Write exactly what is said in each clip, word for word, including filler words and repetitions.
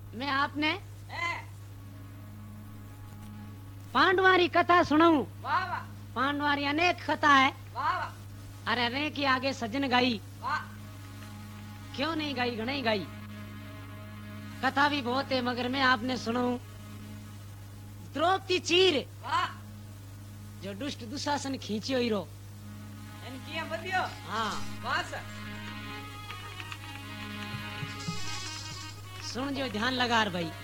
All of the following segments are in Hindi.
मैं आपने पांडवारी कथा सुनाऊं। वाह वाह पांडवारी अनेक कथा है। वाह वाह अरे अनेक की आगे सजन गाई, वाह क्यों नहीं गाई, घणी गाई। कथा भी बहुत है मगर मैं आपने सुनाऊं। द्रौपदी चीर वाह जो दुष्ट दुशासन खींचियो हीरो। एन किया बदियो हाँ वाह सर सुन जो ध्यान लगा रे भाई।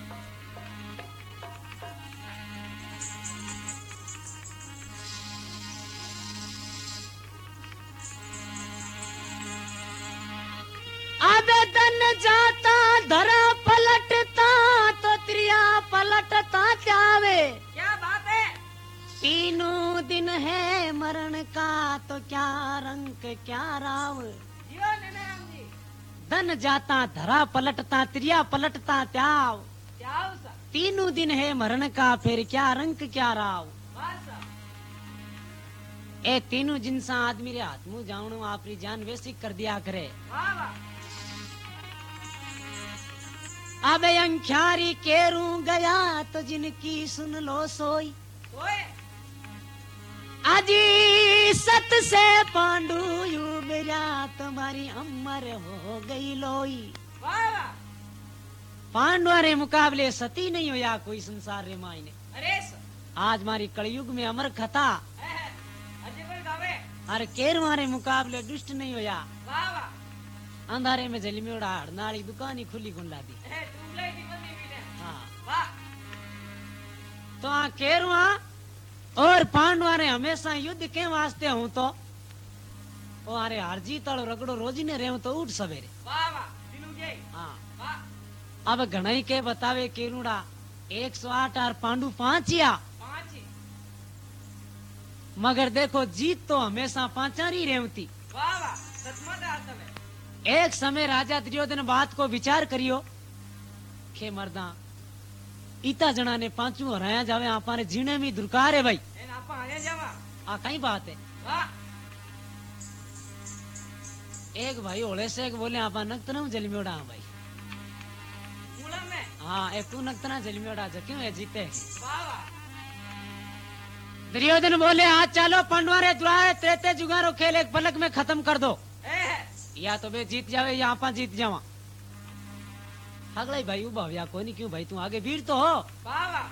आवेदन जाता धरा पलटता तो त्रिया पलटता जावे। क्या बात है। तीनों दिन है मरण का तो क्या रंग क्या राव। जियो नैनाराम जी धन जाता धरा पलटता त्रिया पलटता त्याव। क्या हो सर। तीनों दिन है मरण का फिर क्या रंग क्या राव। वाह सर ए तीनों जिनसा आदमी रे हाथ मुंह जावणो आपरी जान वैसी कर दिया करे। वाह वाह अब अंख्यारी केरू गया तो जिनकी सुन लो सोई। ओए आजी सत से पांडु यू मेरा तुम्हारी अमर हो गई लोई। वाह वाह पांडवा रे मुकाबले सती नहीं होया कोई संसार रे मायने। अरे सर आज मारी कलयुग में अमर कथा। अजय कोई गावे अरे केरवा रे मुकाबले दुष्ट नहीं होया। वाह वाह अंधारे में जली में उड़ा हड़नाली दुकानी खुली गुंडा दी। ट्यूबलाइट ही बंदी हुई है। हाँ वाह तो आ केरवा और पांडवा ने हमेशा युद्ध के वास्ते हूं तो ओ अरे हार जीत वालो रगड़ो रोजी ने रेव तो उठ सवेरे। वाह वाह दिनू जय हाँ वाह अब घणाई के बतावे केरुड़ा एक सौ आठ और पांडु पांच या पांच ही मगर देखो जीत तो हमेशा पांचारी रेवती। वाह वाह सचमुच आ समय एक समय राजा दुर्योधन बात को विचार करियो के मर्दा इता जना ने पांचू हराया जावे आपारे जीने में दुरकार है भाई। एन आपा आया जावा आ कई बात है। वाह एक भाई होले से एक बोले आपा नक्तना जलमियोड़ा भाई। मूलम में हाँ एक तू नक्तना जलमियोड़ा जा क्यों है जीते। वाह वाह दुर्योधन बोले आज चलो पंडवारे दुआरे त्रेते जुगारो खेल एक पलक में खत्म कर दो। ए या तो वे जीत जावे या आपा जीत जावा। अगला भाई उबा या कोई नहीं क्यों भाई तू आगे भीड़ तो हो। वाह वाह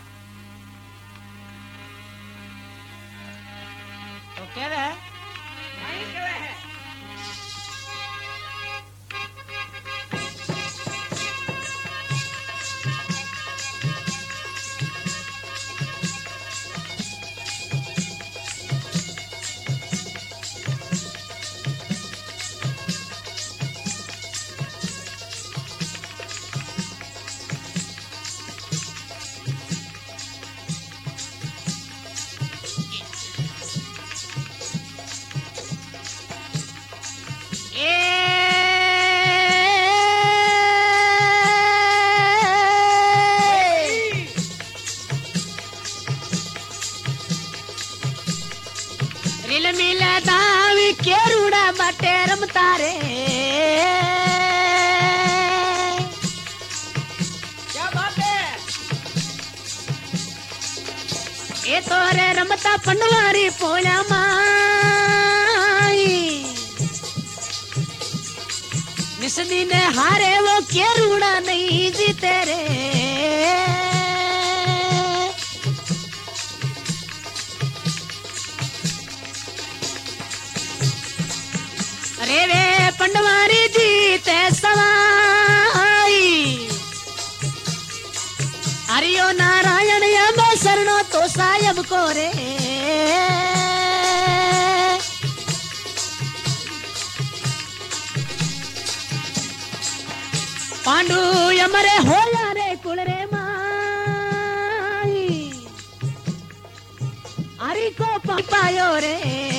तो कह रहे नहीं कहे है रिल मिल दावी केरुड़ा बटे रमता रे। क्या बात है। ए तो रे रमता पंडवारी पोया माई निसदी ने हारे वो केरुड़ा नहीं जीते रे। अरे वे पंडवारी जीते सवाई हरियो नारायण यम शरणो तो सायब को रे। पांडु यमरे होया रे कुल रे माई हरि को पायो रे।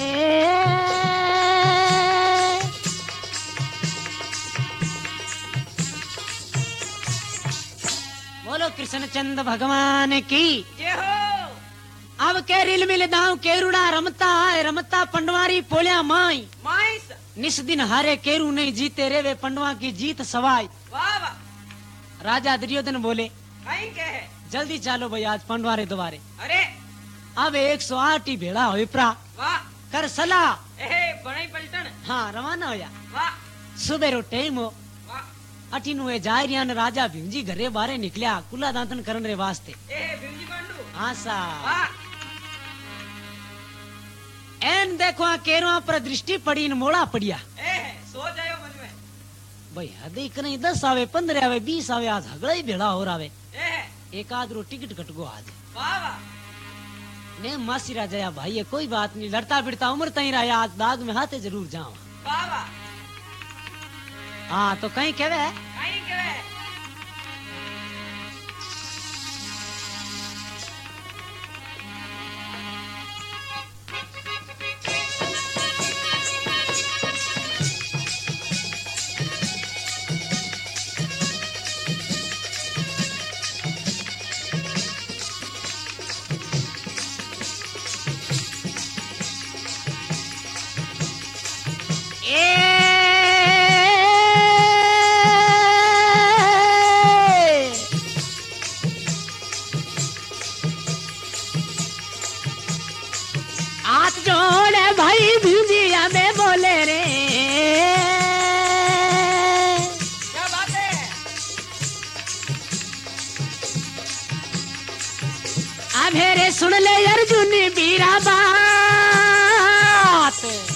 बोलो कृष्ण चंद भगवान की जय हो। अब के रिल मिल दाव केरुड़ा रमता है रमता पंडवारी पोलिया माई माइस निस दिन हारे केरू नहीं जीते रे वे पंडवा की जीत सवाई। वाह वाह राजा दुर्योधन बोले कहीं कहे जल्दी चालो भाई आज पंडवारे द्वारे। अरे अब एक सौ आठ ही भेड़ा हो प्रा वाह कर सलाह ए बड़ई पलटन हाँ रवाना होया। वाह सुबह रो टाइम हो वाह अठीनु ए जाय रिया ने राजा भीमजी घरे बारे निकलिया कुला दांतन करन रे वास्ते। ए भीमजी पांडु हाँ सा वाह एन देखो आ केरवा पर दृष्टि पड़ी न मोड़ा पड़िया। ए सो जायो मन में भाई हदे कने दस आवे पंद्रह आवे बीस आवे आज हगड़ा ही भेड़ा हो रावे। ए एक आध रो टिकट कटगो आज वाह वाह ने मासी राजा या भाई ये कोई बात नहीं लड़ता फिरता उम्र तई रहा आज दाग में हाथे जरूर जाऊं। वाह वाह हाँ तो कहीं कहवे कहीं कहे हाथ जोड़े भाई भीजिया में बोले रे क्या बात है अभेरे सुन ले अर्जुन बीरा बात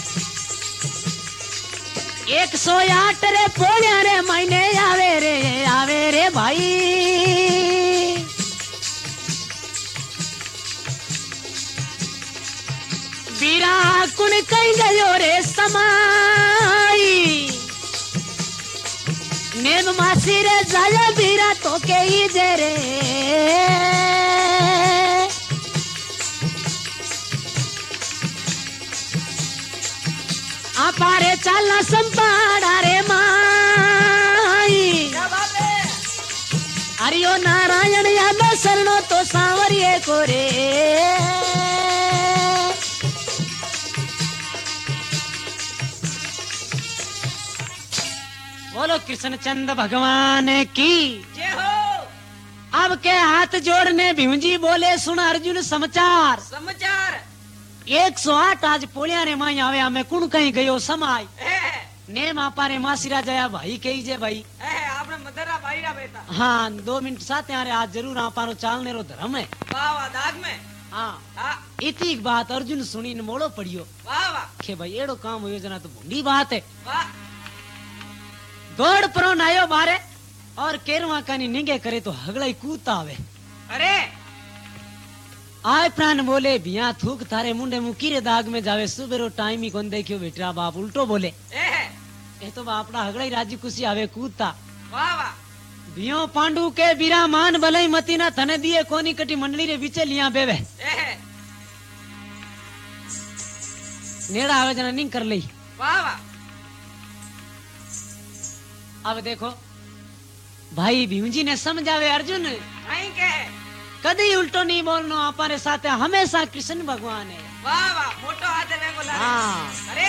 एक सौ आठ रे पोड़िया रे महीने आवे रे आवे रे भाई। बीरा कुण कई गयो रे समाई नेम मासी रे जाया बीरा तो के ही जे रे आपारे चालना संपाड़ा रे माई। क्या बात है हरियो नारायण या शरणो तो सांवरिये को रे बोलो कृष्ण चंद भगवान की। जय हो अब के हाथ जोड़ने भीमजी बोले सुन अर्जुन समाचार समाचार एक सौ आठ आज पोलिया रे माई आवे हमें कुण कहीं गयो समाय ए ने मापा रे मासीरा जया भाई कही जे भाई ए आपने मदरा भाईरा बेटा हाँ दो मिनट साथ यारे आज जरूर आपारो चालने रो धर्म है। वाह वाह दाग में हाँ हाँ इतनी बात अर्जुन सुनी न मोड़ो पड़ियो वाह वाह के भाई एड़ो काम हो जना तो भूंडी बात है। वाह दौड़ परो नायो बारे और केरवा कानी निंगे करे तो हगड़ा ही कूदता आवे। अरे आय प्राण बोले बिया थूक थारे मुंडे मुकीरे दाग में जावे सुबेरो टाइम ही कोन देखियो बेटा बाप उल्टो बोले ए ए तो बापड़ा हगड़ा ही राजी खुशी आवे कूदता वाह वाह बियो पांडु के बीरा मान भलाई मती ना थने दिए कोनी कटी मंडली रे बीचे लिया बेवे ए नेड़ा आवे जना निंग कर लई। वाह वाह अब देखो भाई भीमजी ने समझावे अर्जुन कहीं कहे कदी उल्टो नहीं बोलनो हमारे साथ हमेशा कृष्ण भगवान है। वाह वाह मोटो हाथ है बोला हाँ। अरे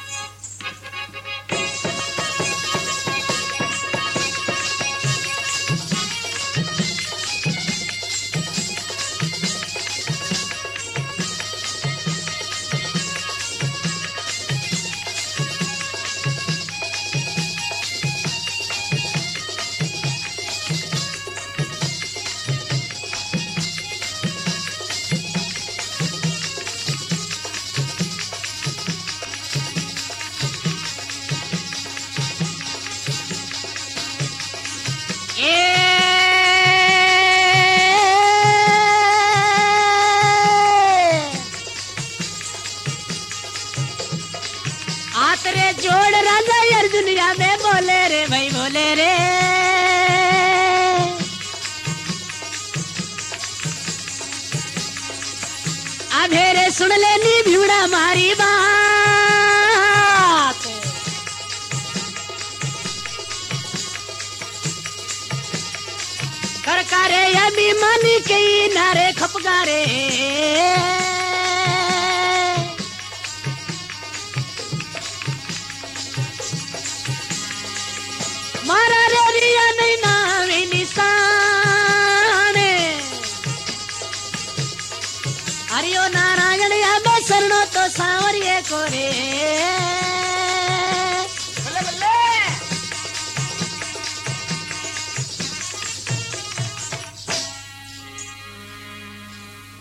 आतरे जोड़ राजा अर्जुन या में बोले रे भाई बोले रे अभेरे सुन लेनी भीड़ा मारी बात कर करे अभी मनी के नारे खपगारे मारा रे रिया नहीं ना विनी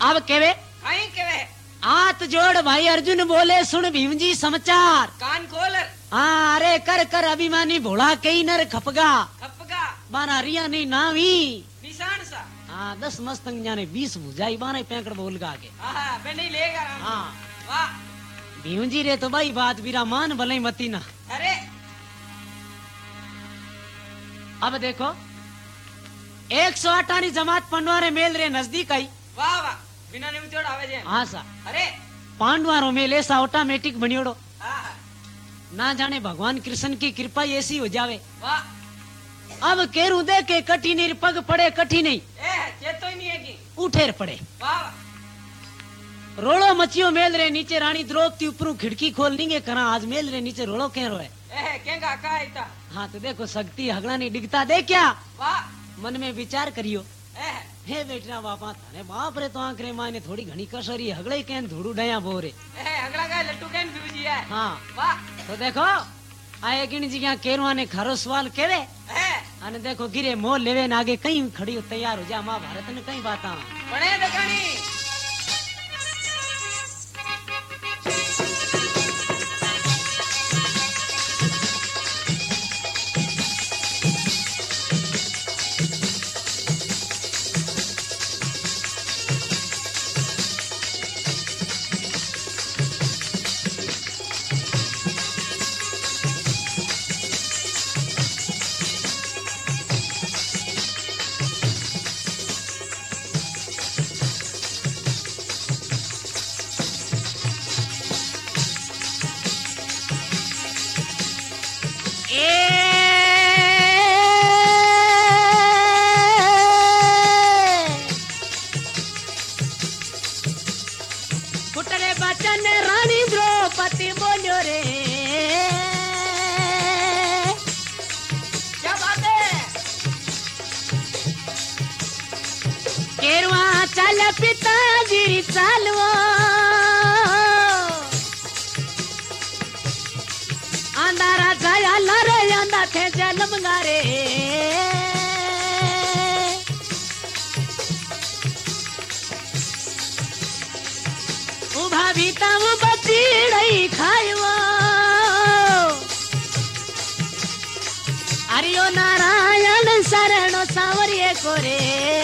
अब केवे कहीं केवे हाथ जोड़ भाई अर्जुन बोले सुन भीम जी समाचार। कान खोल हाँ अरे कर कर अभिमानी भोला कई नर खपगा खपगा बाना रिया नहीं नावी निशान सा हाँ दस मस्तंग जाने बीस भुजाई बाना पैंकड़ बोल गा के हाँ मैं नहीं लेगा राम। हाँ वाह भीम जी रे तो भाई बात बीरा मान भले मती ना। अरे अब देखो एक सौ अठानी जमात पंडवारे मेल रे नजदीक आई। वाह वाह बिना ने उतोड़ आवे जे हाँ सा अरे पांडवारो मेल ऐसा ऑटोमेटिक बनियोड़ो हाँ ना जाने भगवान कृष्ण की कृपा ऐसी हो जावे। वाह अब केरू दे के कठी नहीं पग पड़े कठी नहीं ए चेतो ही नहीं है की उठेर पड़े वाह वाह रोलो मचियो मेल रे नीचे रानी द्रौपदी ऊपरू खिड़की खोल लेंगे करा आज मेल रे नीचे रोलो कह रोए। ए केंगा का इता हाँ तो देखो शक्ति हगड़ा नहीं डिगता दे क्या वाह मन में विचार करियो ए हे बेटा बापा थाने बाप रे तो आंकरे माने थोड़ी घनी कसरी हगड़े केन धोड़ू डया बोरे ए अगला का लट्टू केन फिरजी है हाँ वाह तो देखो आए गिन जी केरवा ने खारो सवाल केवे ए अने देखो गिरे मोल लेवे न आगे कहीं खड़ी हो तैयार हो जा महाभारत ने कहीं बात बने दकानी कुटरे बचन रानी द्रौपदी बोलो रे क्या बात है केरवा चल पिताजी चालवो अंधारा जाया लरे अंधा थे जन्म गारे उभा भीता वो बचीड़ई खायो हरियो नारायण शरणो सांवरिये कोरे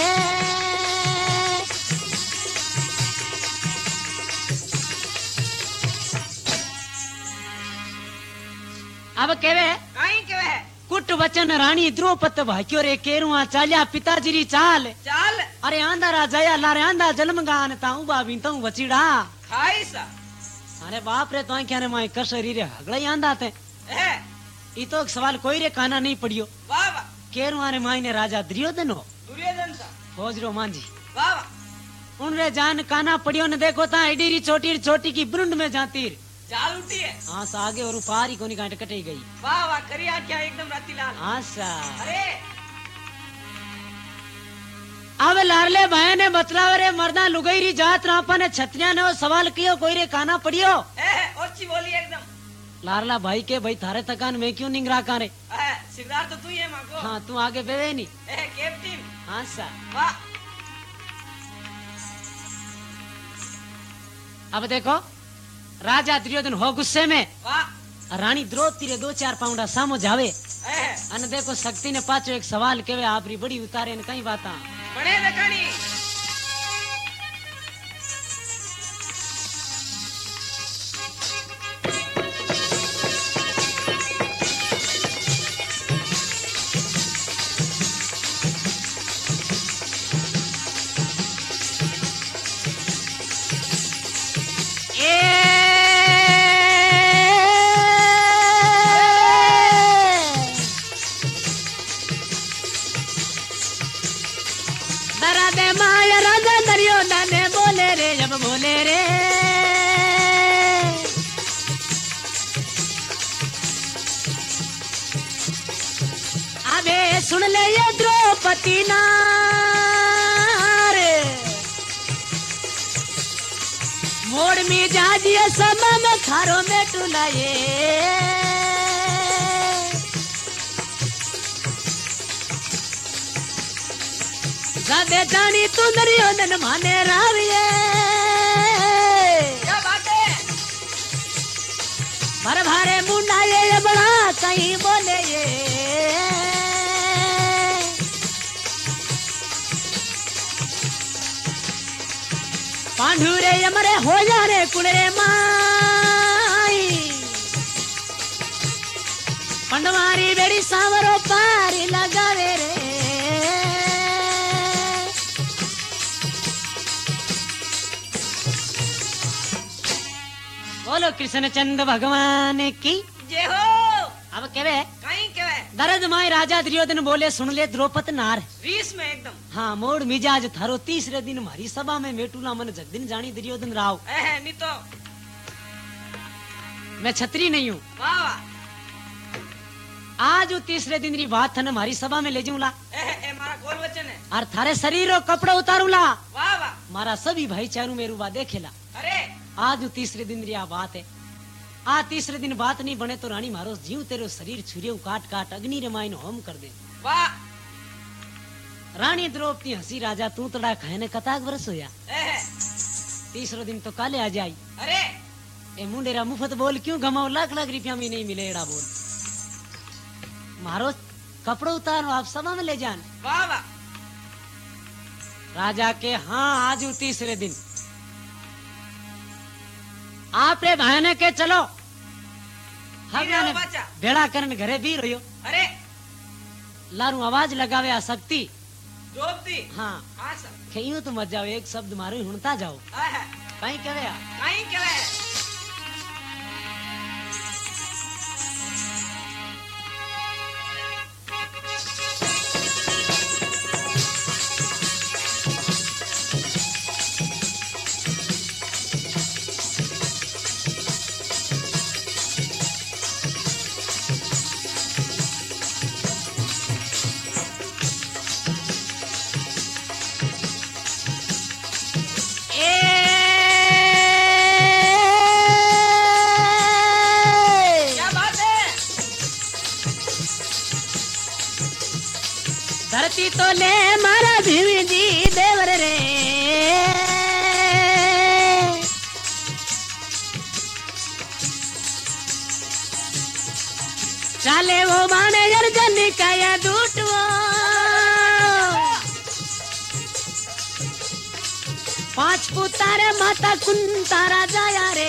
अब केवे कहीं केवे कुट वचन रानी द्रौपद भाग्यो रे केरुआ चाल्या पिताजी री चाल चाल अरे आंधा जया लारे आंधा जन्म गान ताऊ बाबी ताऊ बचीड़ा खाई सा अरे बाप रे तो क्या रे माई कसरी रे हगड़ा ही आंधा थे ए ई तो सवाल कोई रे काना नहीं पड़ियो वाह वाह केरुआ रे माई ने राजा दुर्योधन हो दुर्योधन सा फौज रो मांझी वाह वाह उन रे जान काना पड़ियो ने देखो ता एडी री छोटी री छोटी की ब्रुंड में जाती चाल उठी है हाँ सा आगे और पार ही कोनी काट कटे गई वाह वाह करिया क्या एकदम रातीलाल हाँ सा अरे अब लारले भाई ने बतलाव रे मर्दा लुगाई री जात रापा ने छत्रिया ने वो सवाल कियो कोई रे काना पड़ियो ए ओछी बोली एकदम लारला भाई के भाई थारे तकान में क्यों निंगरा कारे ए सिद्धार्थ तो तू ही है मां को हाँ तू आगे बेवे नहीं ए कैप्टन हाँ सा वाह अब देखो राजा दुर्योधन हो गुस्से में वाह रानी द्रौपदी रे दो चार पाउंडा सामो जावे ए अने देखो शक्ति ने पाछो एक सवाल केवे आपरी बड़ी उतारे ने कई बाता बने दकानी दरा दे माया राजा दुर्योधन ने बोले रे जब बोले रे अबे सुन ले ये द्रौपदी नार मोड़ में जाजिए समय में खारो में टुलाए जादे जानी तू दुर्योधन माने राविये क्या बात है भर भारे मुंडा ये बड़ा कहीं बोले ये पांडुरे यमरे हो जा रे कुड़े माई पंडवारी बेड़ी सावरो पारी लगावे रे बोलो कृष्ण चंद भगवान की जय हो अब केवे कहीं केवे दर्द माई राजा दुर्योधन बोले सुन ले द्रौपद नार रीस में एकदम हाँ मोड़ मिजाज थारो तीसरे दिन मारी सभा में मेटूला मन जगदिन जानी दुर्योधन राव एह नहीं तो मैं छतरी नहीं हूँ वाह वाह आज वो तीसरे दिन री बात थने मारी सभा में ले जाऊंला एह ए मारा गोल वचन है और थारे शरीर रो कपड़ा उतारूला वाह वाह मारा सभी भाईचारू मेरू बा देखेला अरे आज वो तीसरे दिन री आ बात है आ तीसरे दिन बात नहीं बने तो रानी मारो जीव तेरो शरीर छुरियो काट काट अग्नि रे माइन होम कर दे वाह रानी द्रौपदी हंसी राजा तू तड़ा खाए ने कताक वर्ष होया एह तीसरो दिन तो काले आ जाई अरे ए मुंडेरा मुफ्त बोल क्यों गमाओ लाख लाख रुपया में नहीं मिले एड़ा बोल मारो कपड़ो उतारो आप सभा में ले जान वाह वाह राजा के हाँ आज हूँ तीसरे दिन आपरे भाई के चलो हम हीरे हो बच्चा। बेड़ा करन घरे भी रहो अरे लारू आवाज लगावे आ सकती द्रौपदी हाँ हाँ सर खेयूं तो मत जाओ एक शब्द मारो ही हुणता जाओ एह कहीं कहे आ कहीं केवे क्या बात है धरती तो ले मारा भीम जी देवर रे चाले वो माने अर्जन का या दूटवो पांच पुतारे माता कुंतारा जाया रे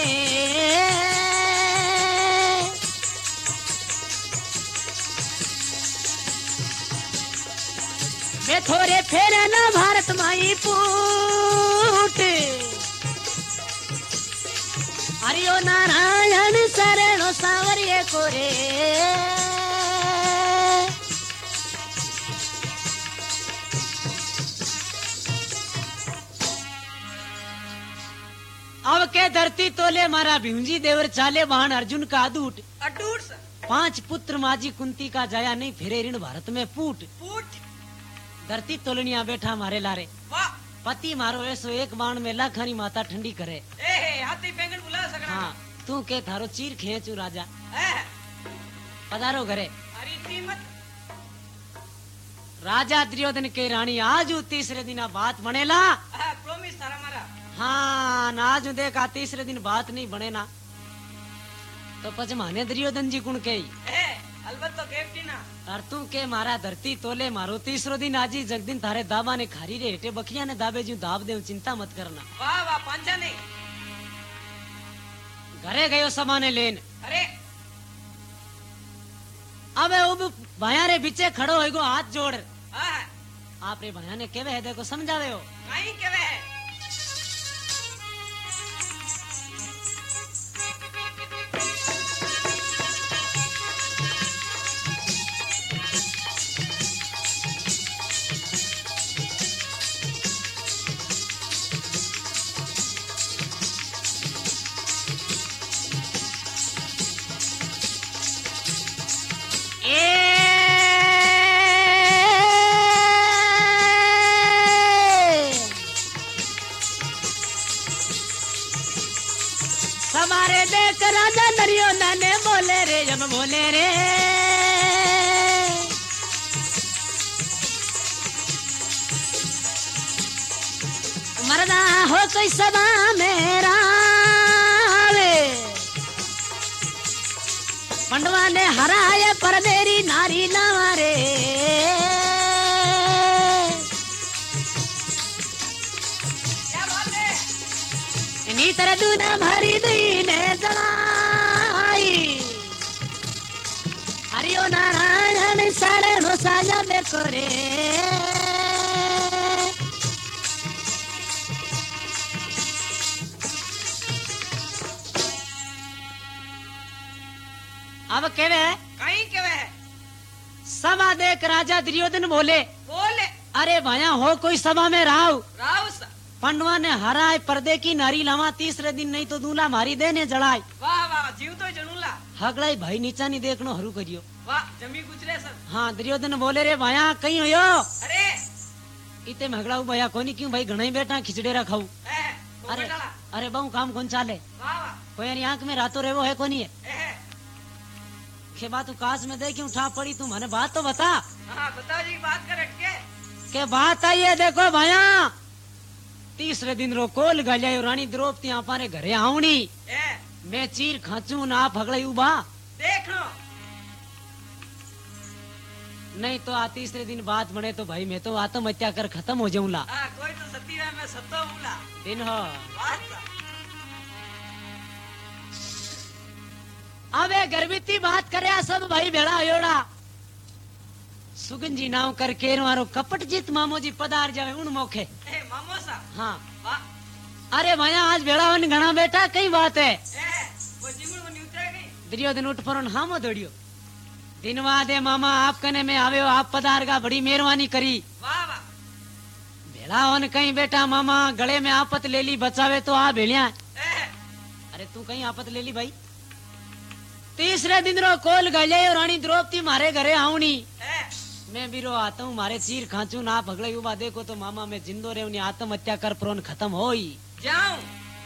मैं थोड़े फेरे ना भारत माई पूट हरियो नारायण शरणो सावरिये कोरे अब के धरती तोले मारा भीमजी देवर चाले वाहन अर्जुन का अदूट अटूट सर पांच पुत्र माजी कुंती का जाया नहीं फिरे ऋण भारत में फूट फूट धरती तोलनिया बैठा मारे लारे वाह पति मारो ऐसो एक बाण में लाखानी माता ठंडी करे एह हाथी बैंगन बुला सकना हाँ तू के थारो चीर खेचू राजा एह पधारो घरे हरी कीमत राजा दुर्योधन के रानी आज ऊ तीसरे दिन बात बनेला हाँ प्रॉमिस थारा मारा हाँ ना आज ऊ देखा तीसरे दिन बात नहीं बने ना तो पच माने दुर्योधन जी गुण के एह अलबत्त तो कैप्टन और तू के मारा धरती तोले मारो तीसरो दिन आजी जगदिन थारे दाबा ने खारी रे हेटे बखिया ने दाबे जू दाब दे चिंता मत करना वाह वाह पांचा नहीं घरे गयो समाने लेन अरे अब उब भाया रे बीचे खड़ो होगो हाथ जोड़ हाँ आप रे भाया ने केवे है देखो समझावे हो कहीं केवे है हमारे देख राजा दुर्योधन ने बोले रे जब बोले रे हो कोई सभा मेरा पंडवा ने हराए पर मेरी नारी लावा रे क्या बात है? नी तरह दूना भरी दीने जलाई हरियो नारायण सारे नो साजा देखो रे अब केवे कहीं केवे है? सभा देख राजा दुर्योधन बोले बोले अरे भया हो कोई सभा में राव राव सा पंडवा ने हराए पर्दे की नारी लावा तीसरे दिन नहीं तो दूल्हा मारी देने जड़ाई वाह वाह जीव तो जणूला हगड़ाई भाई नीचा नहीं देखनो हरू करियो वाह जमी गुजरे सर हाँ दुर्योधन बोले रे भया कहीं हो अरे इते मगड़ाऊ भया कोनी क्यों भाई घणई बेटा खिचड़ेरा खाऊ ए वो अरे बेटाला अरे बहु काम कौन चाले वाह वाह कोई आंख में रातो रेवो है कोनी है ए के बात तू काश में दे क्यों उठा पड़ी तू मने बात तो बता हाँ बताओ जी बात कर हटके के बात आई है देखो भया तीसरे दिन रो कोल गलिया रानी द्रौपदी आपारे घरे आवनी ए मैं चीर खाचू ना भगड़ई उबा देख लो नहीं तो आ तीसरे दिन बात बने तो भाई मैं तो आत्महत्या कर खत्म हो जाऊंगा हाँ कोई तो सती है मैं सतो बोला दिन हो बात सा अबे गर्भिती बात करे सब भाई भेड़ा होड़ा सुगन जी नाव कर केर मारो कपट जीत मामो जी पधार जावे उन मोखे ए मामो सा हाँ वाह अरे भैया आज भेड़ा वन घना बेटा कई बात है ए वो जीवन वो नहीं उतरे गई दुर्योधन उठ पर हामो दौड़ियो दिनवा दे मामा आप कने में आवे हो आप पधार का बड़ी मेहरबानी करी वाह वाह भेड़ा वन कहीं बेटा मामा गले में आपत ले ली बचावे तो आ भेड़िया ए अरे तू कहीं आपत ले ली भाई तीसरे दिन रो कोल गले रानी द्रौपदी मारे घरे आऊनी ए मैं भी रो आता हूँ मारे चीर खाचू ना भगड़े युवा देखो तो मामा मैं जिंदो रे उन्हें आत्महत्या कर प्रोन खत्म होई जाऊं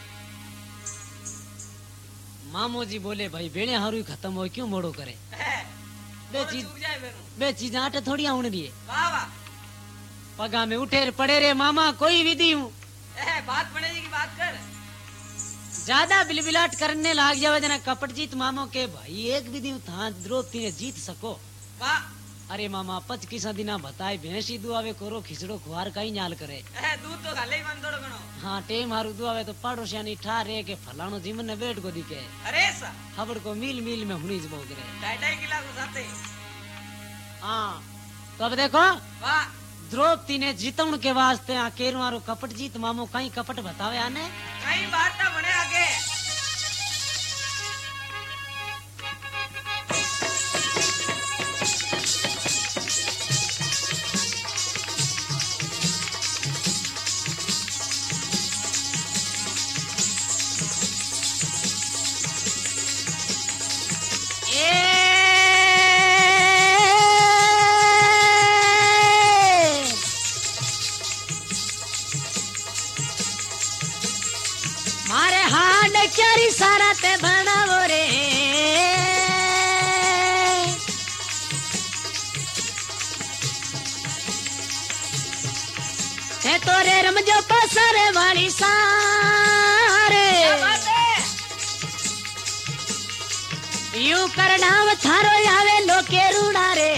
मामो जी बोले भाई बेड़े हारू खत्म हो क्यों मोड़ो करे ए बे और चीज चूक जाए मेरू बे चीज आटे थोड़ी आउन रही है वाह वाह पगा में उठे रे पड़े रे मामा कोई विधि हूँ ए बात बनेगी की बात कर ज्यादा बिलबिलाट करने लाग जावे जना कपट जीत मामो के भाई एक विधि था द्रौपदी ने जीत सको वाह अरे मामा पच किसा दिना बताए भैंसी दुआवे कोरो खिचड़ो खुआर कई नाल करे ए दूध तो गाले ही बंद थोड़ो घणो हाँ टेम हारू दुआवे तो पड़ोसियानी ठा रे के फलानो जीवन ने बेट को दिखे अरे सा खबर को मील मील में हुनी जबो करे ढाई ढाई किला को साथे हाँ तो अब देखो वाह द्रौपदी ने जीतण के वास्ते आ केरवारो कपट जीत मामो कई कपट बतावे आने कई बात ना बने आगे मारे हाड क्यारी सारा ते बनावो रे ते तोरे रमजो पसरे वाली सारे क्या बात है यू कर नाम थारो आवे लोके रूड़ा रे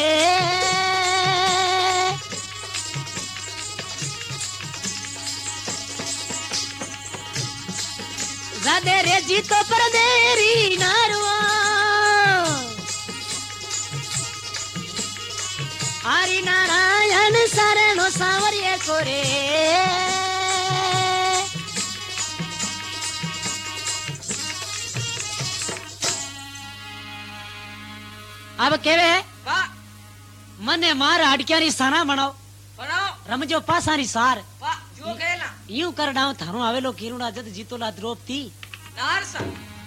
राधे रे जी तो पर देरी नारुआ हरि नारायण शरणो सांवरिये कोरे अब केवे वाह मने मार हडकियारी साना बनाओ बनाओ रमजो पासारी सार वाह जो कहे ना यूं कर डाउ थारो आवेलो किरुड़ा जद जीतोला द्रौपदी नार सा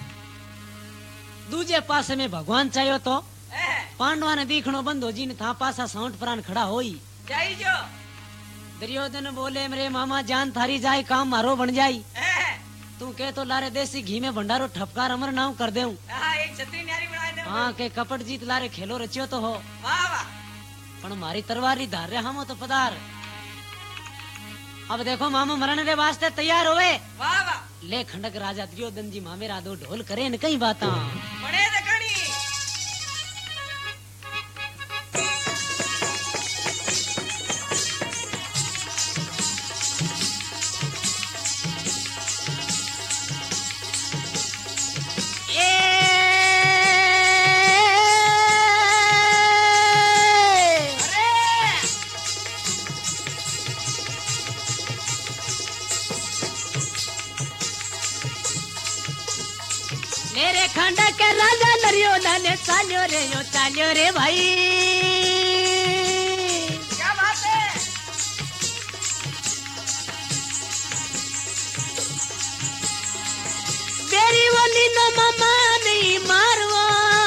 दूजे पासे में भगवान चायो तो ए पांडवा ने दीखणो बंद हो जी ने था पासा साउंट प्राण खड़ा होई जाई जो दुर्योधन बोले मेरे मामा जान थारी जाए काम मारो बन जाई ए तू कह तो लारे देसी घी में भंडारो ठपकार अमर नाव कर देऊं हां एक छतरी न्यारी बनाए दे हाँ के कपट जीत लारे खेलो रचियो तो हो वाह वाह पण मारी तरवारी धार रे हमो तो पधार अब देखो मामू मरण रे वास्ते तैयार होवे। वाह वाह ले खंडक राजा दुर्योधन जी मामेरा दो ढोल करे न कई बाता। बड़े दकड़ी मेरे खंडक के राजा दुर्योधन चाल्यो रे यो चाल्यो रे भाई। क्या बात है मेरी बोली न मामा नहीं मारवो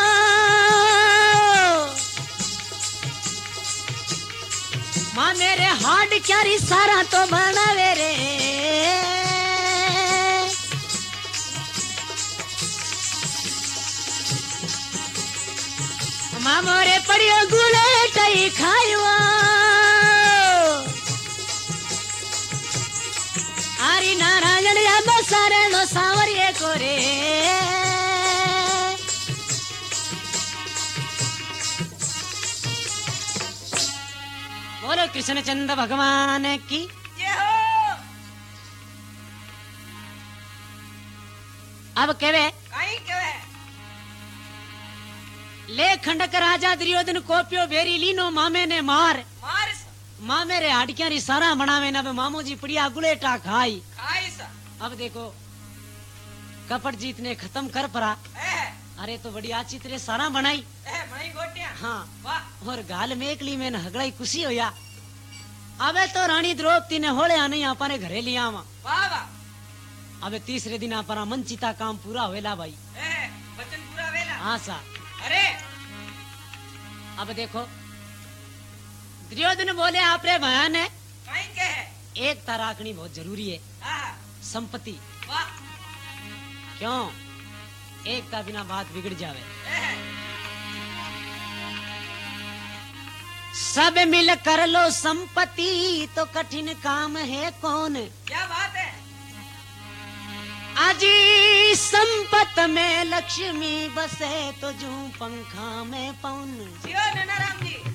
माँ मेरे हाड क्यारी सारा तो बनावे रे। माँ मोरे पड़ियो गुलेटई खायो आरी नारायण या बसारे नो सावरिये कोरे। बोलो कृष्णचंद्र भगवान की ये हो अब केवे कहीं केवे ले खंडक राजा दुर्योधन कोपियो बेरी लीनो मामे ने मार मार सा मामे रे हाडकिया री सारा बनावे न मामू जी पड़िया गुलेटा खाई। खाई सा अब देखो कपट जीत ने खत्म कर परा। ए अरे तो बड़ी अच्छी तरह सारा बनाई। ए बड़ी गोटियां हाँ वाह और गाल मेकली में हगड़ाई खुशी होया। अबे तो रानी द्रौपदी ने होले नहीं अपने घरे लिया आवा। वाह वाह अबे तीसरे दिन अपना मन चिता काम पूरा होएला भाई। ए वचन पूरा वेला हाँ सा अरे अब देखो दुर्योधन बोले आपरे बहन है कहीं के है एकता राखनी बहुत जरूरी है। आहा संपत्ति वाह क्यों एकता बिना बात बिगड़ जावे। ए सब मिल कर लो संपत्ति तो कठिन काम है कौन। क्या बात है आजी संपत में लक्ष्मी बसे तो जू पंखा में पौन। जियो ननाराम जी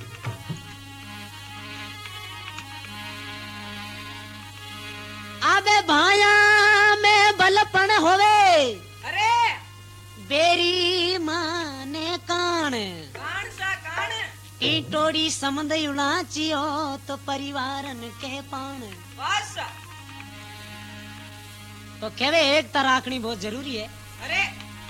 अबे भाया में बलपन होवे अरे बेरी माने कान कान सा कान ईटोड़ी समंद उड़ाचियो तो परिवारन के पान। वाह सा तो केवे एकता राखनी बहुत जरूरी है। अरे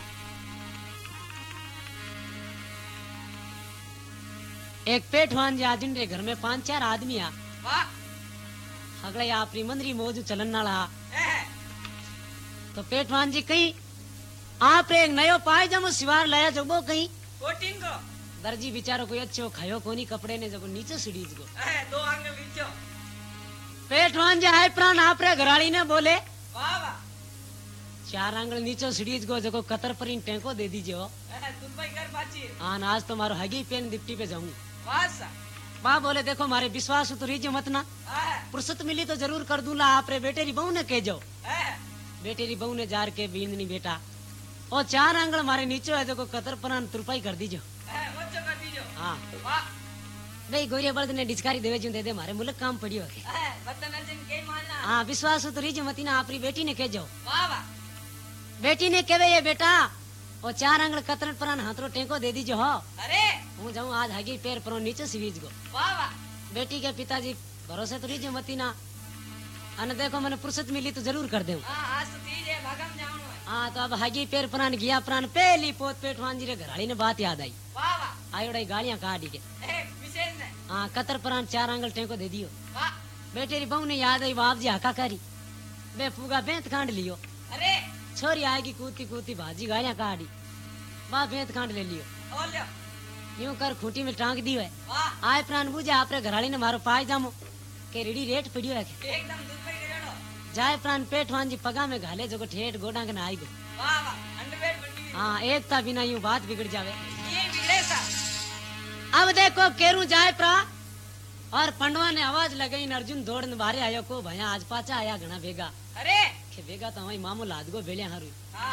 एक पेटवान जी आज रे घर में पांच चार आदमी आ वाह अगले आपरी मंदरी मौज चलन नाला। ए तो पेटवान जी कहीं आप एक नयो पायजामो सिवार लाया जो वो कहीं कोटिन को दर्जी बिचारो कोई अच्छो खायो कोनी कपड़े ने जब नीचे सीढ़ीज गो। ए दो आंगल नीचो पेटवान जी आए प्राण आपरे घराड़ी ने बोले वाह वाह चार आंगल नीचे सीढ़ीज गो जको कतर पर इन टेंको दे दीजिए। ए तुम भाई घर बाची हाँ आज तो मारो हगी पेन दिप्टी पे जाऊं। वाह सा बा बोले देखो मारे विश्वास तो रीजो मत ना ए फुर्सत मिली तो जरूर कर दूंगा। आपरे बेटे री बहू ने कह जाओ ए बेटे री बहू ने जार के बींदनी बेटा ओ चार आंगल मारे नीचे है जो कतर परान तुरपाई कर दीजो। ए वो जो कर दीजो हाँ वाह नहीं गोरिया बल्द ने डिस्कारी देवे जो दे दे मारे मुल्क काम पड़ियो है। ए बतन अर्जुन के मानना हाँ विश्वास तो रीजो मती ना आपरी बेटी ने कह जाओ। वाह वाह बेटी ने कहवे ये बेटा ओ चार आंगल कतर परान हाथरो टेंको दे दीजो हो अरे हूँ जाऊँ आज हगी पैर परो नीचे सीवीज गो। वाह वाह बेटी के पिताजी भरोसे तो रीजो मती ना अन देखो मैंने फुर्सत मिली तो जरूर कर दूं। हां आज तो तीज है भागम जाऊं है हाँ तो अब हगी पैर प्राण गया प्राण पहली पोत पेटवान जी रे घराड़ी ने बात याद आई। वाह वाह आयोड़ाई गालियां काटी के ए विशेष ने हाँ कतर प्राण चार आंगल टेंको दे दियो। वाह बेटे री बहू ने याद आई बाप जी हका करी बे फूगा बेंत कांड लियो। अरे छोरी आएगी कूदती कूदती भाजी गालियां काटी बा बेंत कांड ले लियो। ओ लो यूं कर खूंटी में टांग दियो है। वाह आए प्राण बुझे आपरे घराड़ी ने मारो पाए जामो के रेडी रेट पड़ियो है एकदम दूध पे गिरड़ो जाए प्राण पेटवान जी पगा में घाले जो ठेठ गोडा के ना आई गो। वाह वाह अंडरवेयर बंदी हाँ एकता बिना यूं बात बिगड़ जावे। ये बिगड़े सा अब देखो केरू जाए प्रा और पंडवा ने आवाज लगाई न अर्जुन दौड़ने बारे आयो को भया आज पाचा आया घना भेगा अरे के भेगा तो हमारी मामू लाद गो बेलिया हारू हाँ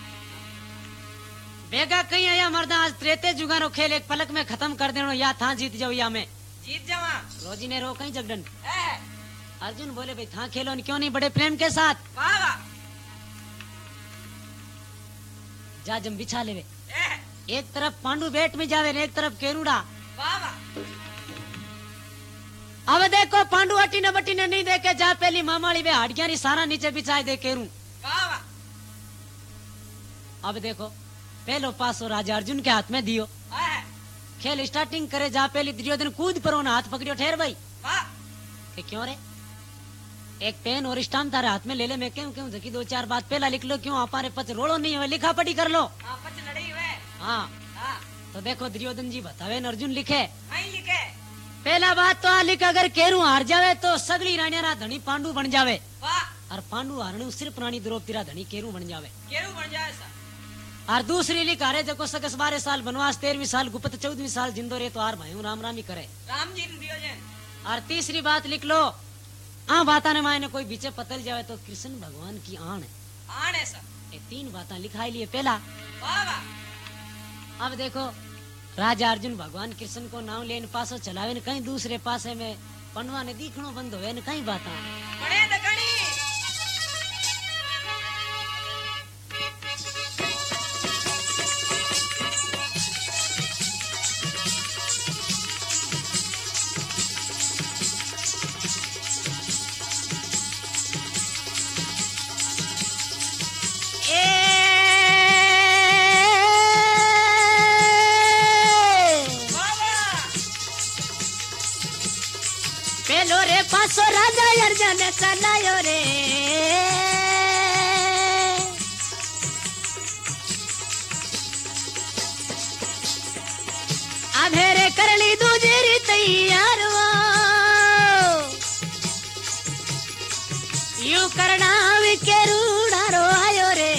भेगा कहीं आया मर्दा आज त्रेते जुगानो खेल एक पलक में खत्म कर देनो या था जीत जाओ या मैं जीत जावा रोजी ने रो कहीं जगडन ए अर्जुन बोले भाई था खेलो न क्यों नहीं बड़े प्रेम के साथ वाह वाह जा जम बिछा लेवे ए एक तरफ पांडु बेट में जावे ने एक तरफ केरूड़ा वाह वाह अब देखो पांडु अटी न बटी ने नहीं देखे जा पहली मामाली वे हाड़िया री सारा नीचे बिछाए दे केरू वाह वाह अब देखो पहलो पासो राजा अर्जुन के हाथ में दियो है खेल स्टार्टिंग करे जा पहली दुर्योधन कूद पर हाथ पकड़ियो ठहर भाई वाह के क्यों रे एक पेन और स्टाम्प तारे हाथ में ले ले मैं क्यों क्यों जकी दो चार बात पहला लिख लो क्यों हमारे पच रोड़ो नहीं है लिखा पढ़ी कर लो हाँ पच लड़ी हुए हाँ हाँ तो देखो दुर्योधन जी बतावे न अर्जुन लिखे नहीं लिखे पहला बात तो आ लिख अगर केरू हार जावे तो सगली रानिया रा धनी पांडु बन जावे वाह और पांडु हारने सिर्फ रानी द्रौपदी रा धनी केरू बन जावे केरू बन जाए सा और दूसरी लिख हारे जको सकस बारह साल बनवास तेरहवीं साल गुप्त चौदहवीं साल जिंदो रे तो आर भाई राम राम ही करे राम जी ने दियो जन और तीसरी बात लिख लो आ बाता ने मायने कोई बीचे पतल जावे तो कृष्ण भगवान की आन है आने सा ये तीन बातें लिखाई लिए पहला वाह वाह अब देखो राजा अर्जुन भगवान कृष्ण को नाम लेन पासो चलावे न कहीं दूसरे पासे में पंडवा ने दिखणो बंद होवे न कहीं बाता बड़े दगड़ी पेलो रे पासो राजा अर्जुन चलायो रे अभेरे करली दूजेरी तैयार वो यू करना विके रूढ़ा रो आयो रे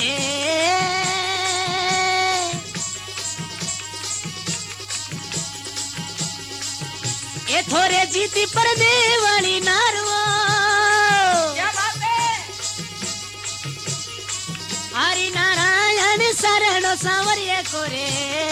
ए थोरे जीती पर देवाली नारवो क्या बात है हरि नारायण शरणो सांवरिये कोरे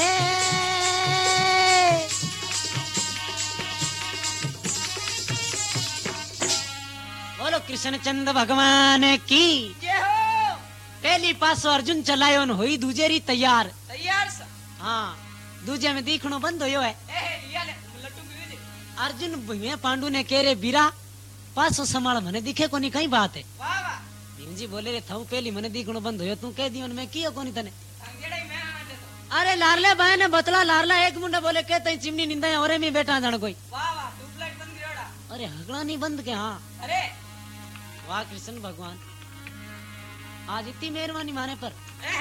बोलो कृष्ण चंद भगवान की ये हो पहली पासो अर्जुन चलायो न हुई दूजेरी तैयार तैयार सा हाँ दूजे में दिखणो बंद होयो है ए लिया ले लट्टू पी दे अर्जुन भीमे पांडु ने कह रे बीरा पासो संभाल मने दिखे कोनी कई बात है वाह वाह भीम जी बोले रे थाऊ पहली मने दिखणो बंद होयो तू कह दियो न मैं कियो कोनी तने अंगेड़ा ही मैं आते तो अरे लारले भाई ने बतला लारला एक मुंडा बोले के तई चिमनी निंदा औरे में बैठा जान कोई वाह वाह ट्यूबलाइट बंद करोड़ा अरे हगला नहीं बंद के हाँ अरे वाह कृष्ण भगवान आज इतनी मेहरबानी माने पर ए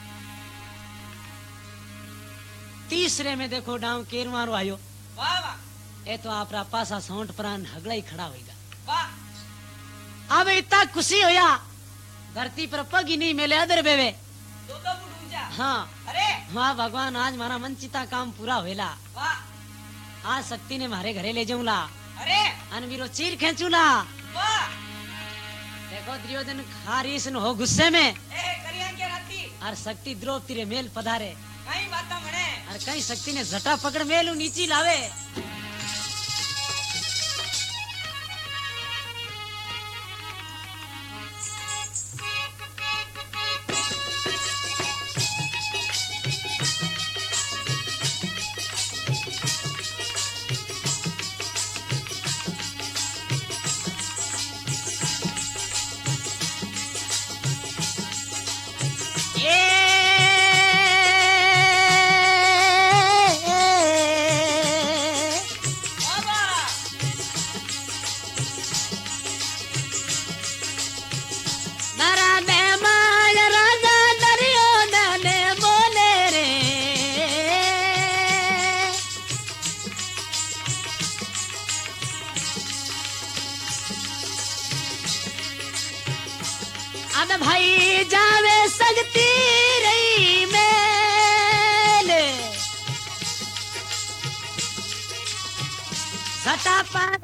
तीसरे में देखो डांव केर मारो आयो वाह वाह ए तो आपरा पासा सौंठ प्राण हगला ही खड़ा होएगा वाह अब इतना खुशी होया धरती पर पग ही नहीं मिले अदर बेवे दो दो फुट ऊंचा हाँ अरे वाह भगवान आज मारा मनचिता काम पूरा होएला वाह आज शक्ति ने मारे घरे ले जाऊला अरे अनवीरो चीर खेचूला वाह देखो दुर्योधन खारिस न हो गुस्से में ए करिया के राती और शक्ति द्रौपदी रे मेल पधारे कई बातें मने और कहीं शक्ति ने जटा पकड़ मेलू नीची लावे अब भाई जावे सकती रही मेल सटा पर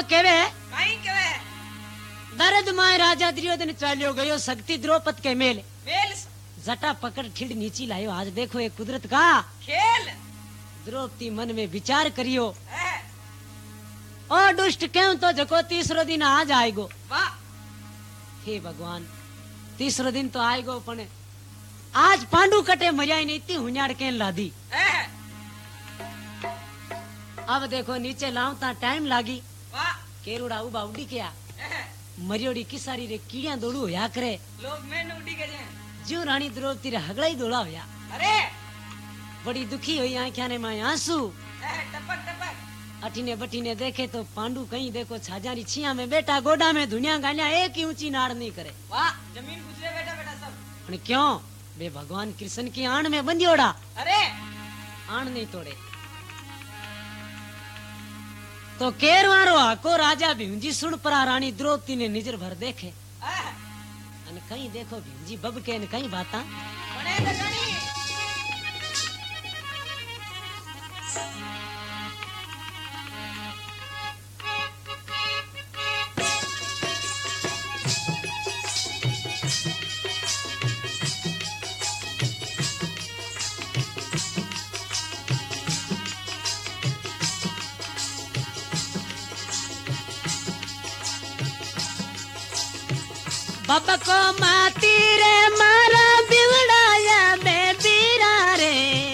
केवे कहीं कवे दर्द माए राजा दुर्योधन चाल्यो गयो शक्ति द्रौपद के मेल मेल जटा पकड़ ठिड़ नीची लायो। आज देखो ये कुदरत का खेल द्रौपदी मन में विचार करियो है ओ दुष्ट क्यों तो जको तीसरो दिन आ जाएगो। वाह हे भगवान तीसरो दिन तो आएगो पण आज पांडु कटे मजाई नहीं थी हुኛड़ के लादी। है अब देखो नीचे लावता टाइम लागी वाह केरुड़ा उबा उड़ी गया है मरियोड़ी की सारी रे कीड़िया दौड़ू होया करे लोग मैंने उड़ी गए हैं। ज्यों रानी द्रौपदी रे हगड़ा ही दौड़ा होया। अरे बड़ी दुखी हुई आंखिया ने माए आंसू है टपक टपक अठीने बठीने देखे तो पांडु कहीं देखो छाजारी छिया में बेटा गोडा में धुनिया गालिया एक ही ऊंची नाड़ नहीं करे। वाह जमीन गुजरे बेटा बेटा सब पण क्यों बे भगवान कृष्ण की आण में बंदियोड़ा अरे आण नहीं तोड़े तो केरवारो हाको राजा भीमजी सुन परा रानी द्रौपदी ने निजर भर देखे है अन कहीं देखो भीमजी बब के न कहीं बाता बने तो गणी बब को माती रे मारा बिवड़ाया बे बीरा रे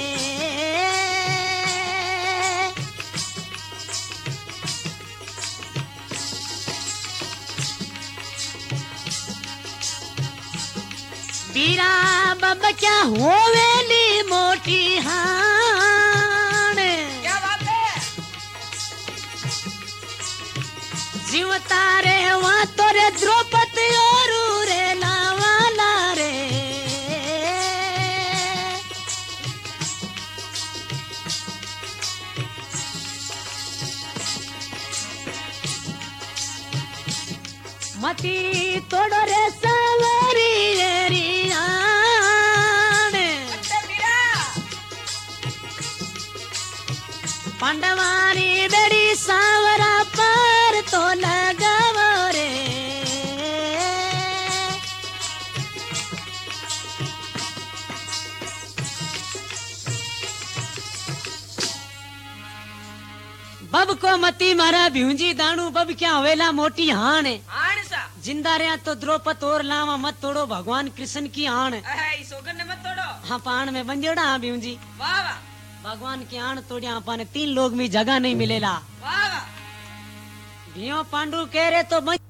बीरा बब क्या होवेली मोटी हाण क्या बात है जीव तारे वहाँ तोरे द्रौपदी और रे लावाला रे मती तोड़ो रे सावरी रे आण अच्छा मीरा पांडवानी बेड़ी सावरा पर तो लगावो रे बब को मती मारा भ्यूंजी दाणू बब क्या होवेला मोटी हाण आण सा जिंदा रहा तो द्रौपद और लावा मत तोड़ो भगवान कृष्ण की आण। है इस ओगन ने मत तोड़ो हाँ पाण में बंजोड़ा हाँ भ्यूंजी वाह वाह भगवान की आण तोड़िया आपा ने तीन लोग में जगह नहीं मिलेला। वाह वाह भियो पांडु कह रहे तो बन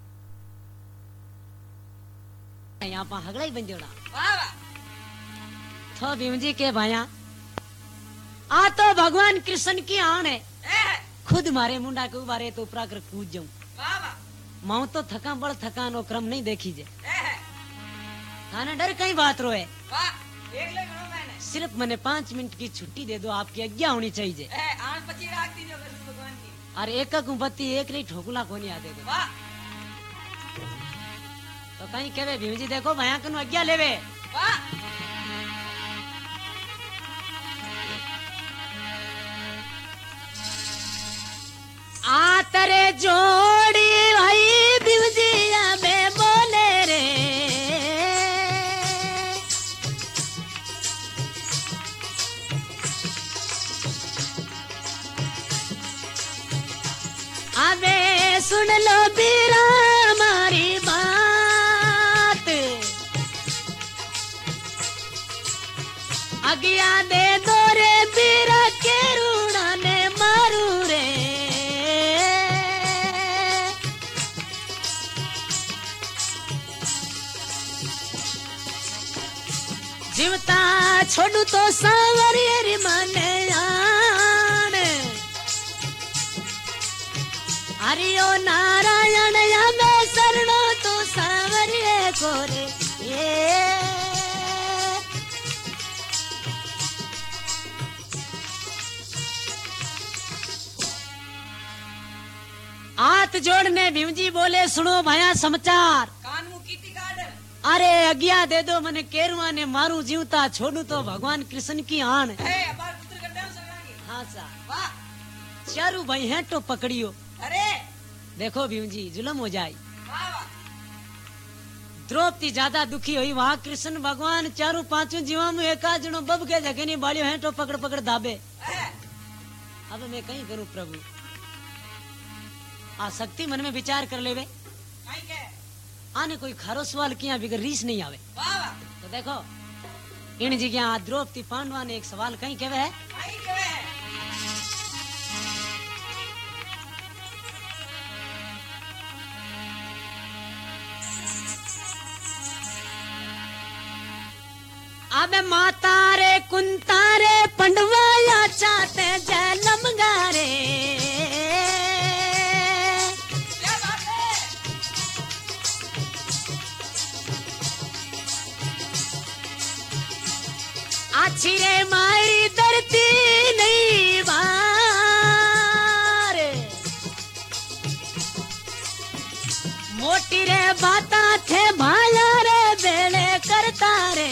यहाँ पा हगड़ा ही बंजोड़ा वाह वाह थो भीमजी के भाया आ तो भगवान कृष्ण की आण है है खुद मारे मुंडा के उबारे तो उपरा कर कूद जाऊं वाह वाह माऊ तो थका बड़ थकानो क्रम नहीं देखी जे है थाना डर कई बात रोए वाह देख ले गणो मैंने सिर्फ मैंने पाँच मिनट की छुट्टी दे दो आपकी आज्ञा होनी चाहिए। है आण पची राख दी जो कृष्ण भगवान की और एक एक बत्ती एक नहीं ठोकुला को नहीं आते वाह तो कहीं कहे भीमजी देखो भया कनु आज्ञा लेवे वाह आ तेरे जोड़ी भाई भीमजी में बोले रे अबे सुन लो बीरा हमारी बात आज्ञा दे दो रे बीरा के रूणा ने मारू रे जीवता छोड़ू तो सावरी माने आण हरियो नारायण या मैं शरणो तो सावरी कोरे ये हाथ जोड़ने भीमजी बोले सुनो भाया समाचार कान मुंह कीती गार्डन अरे आज्ञा दे दो मने केरुआ ने मारू जीवता छोड़ू तो भगवान कृष्ण की आण है अबार पुत्र करते हो सगानी हाँ सा वाह चारू भाई है तो पकड़ियो अरे देखो भीम जी जुलम हो जाए। वाह वाह द्रौपदी ज्यादा दुखी हुई, वहां कृष्ण भगवान चारू पांचों जीवा में एका जनो बब के जगह नहीं बालियो है तो पकड़ पकड़ दाबे। है अब मैं कहीं करूं प्रभु, आ शक्ति मन में विचार कर लेवे, कहीं के आने कोई खारो सवाल किया बिगर रीस नहीं आवे। वाह वाह तो देखो इन जी क्या द्रौपदी पांडवा ने एक सवाल कहीं कहवे है, कहीं के है अबे माता रे कुंता रे पंडवाया चाहते जलम गारे। क्या बात है अच्छी रे मारी धरती नहीं बार, मोटी रे बाता थे भाला रे बेड़े करता रे।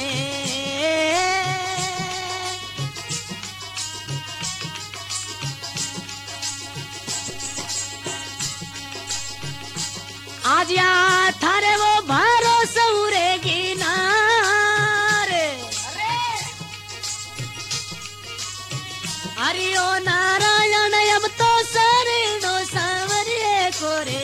आज या थारे वो भारो सौरे गिनार, अरे हरिओ नारायण अब तो शरणो सांवरे कोरे।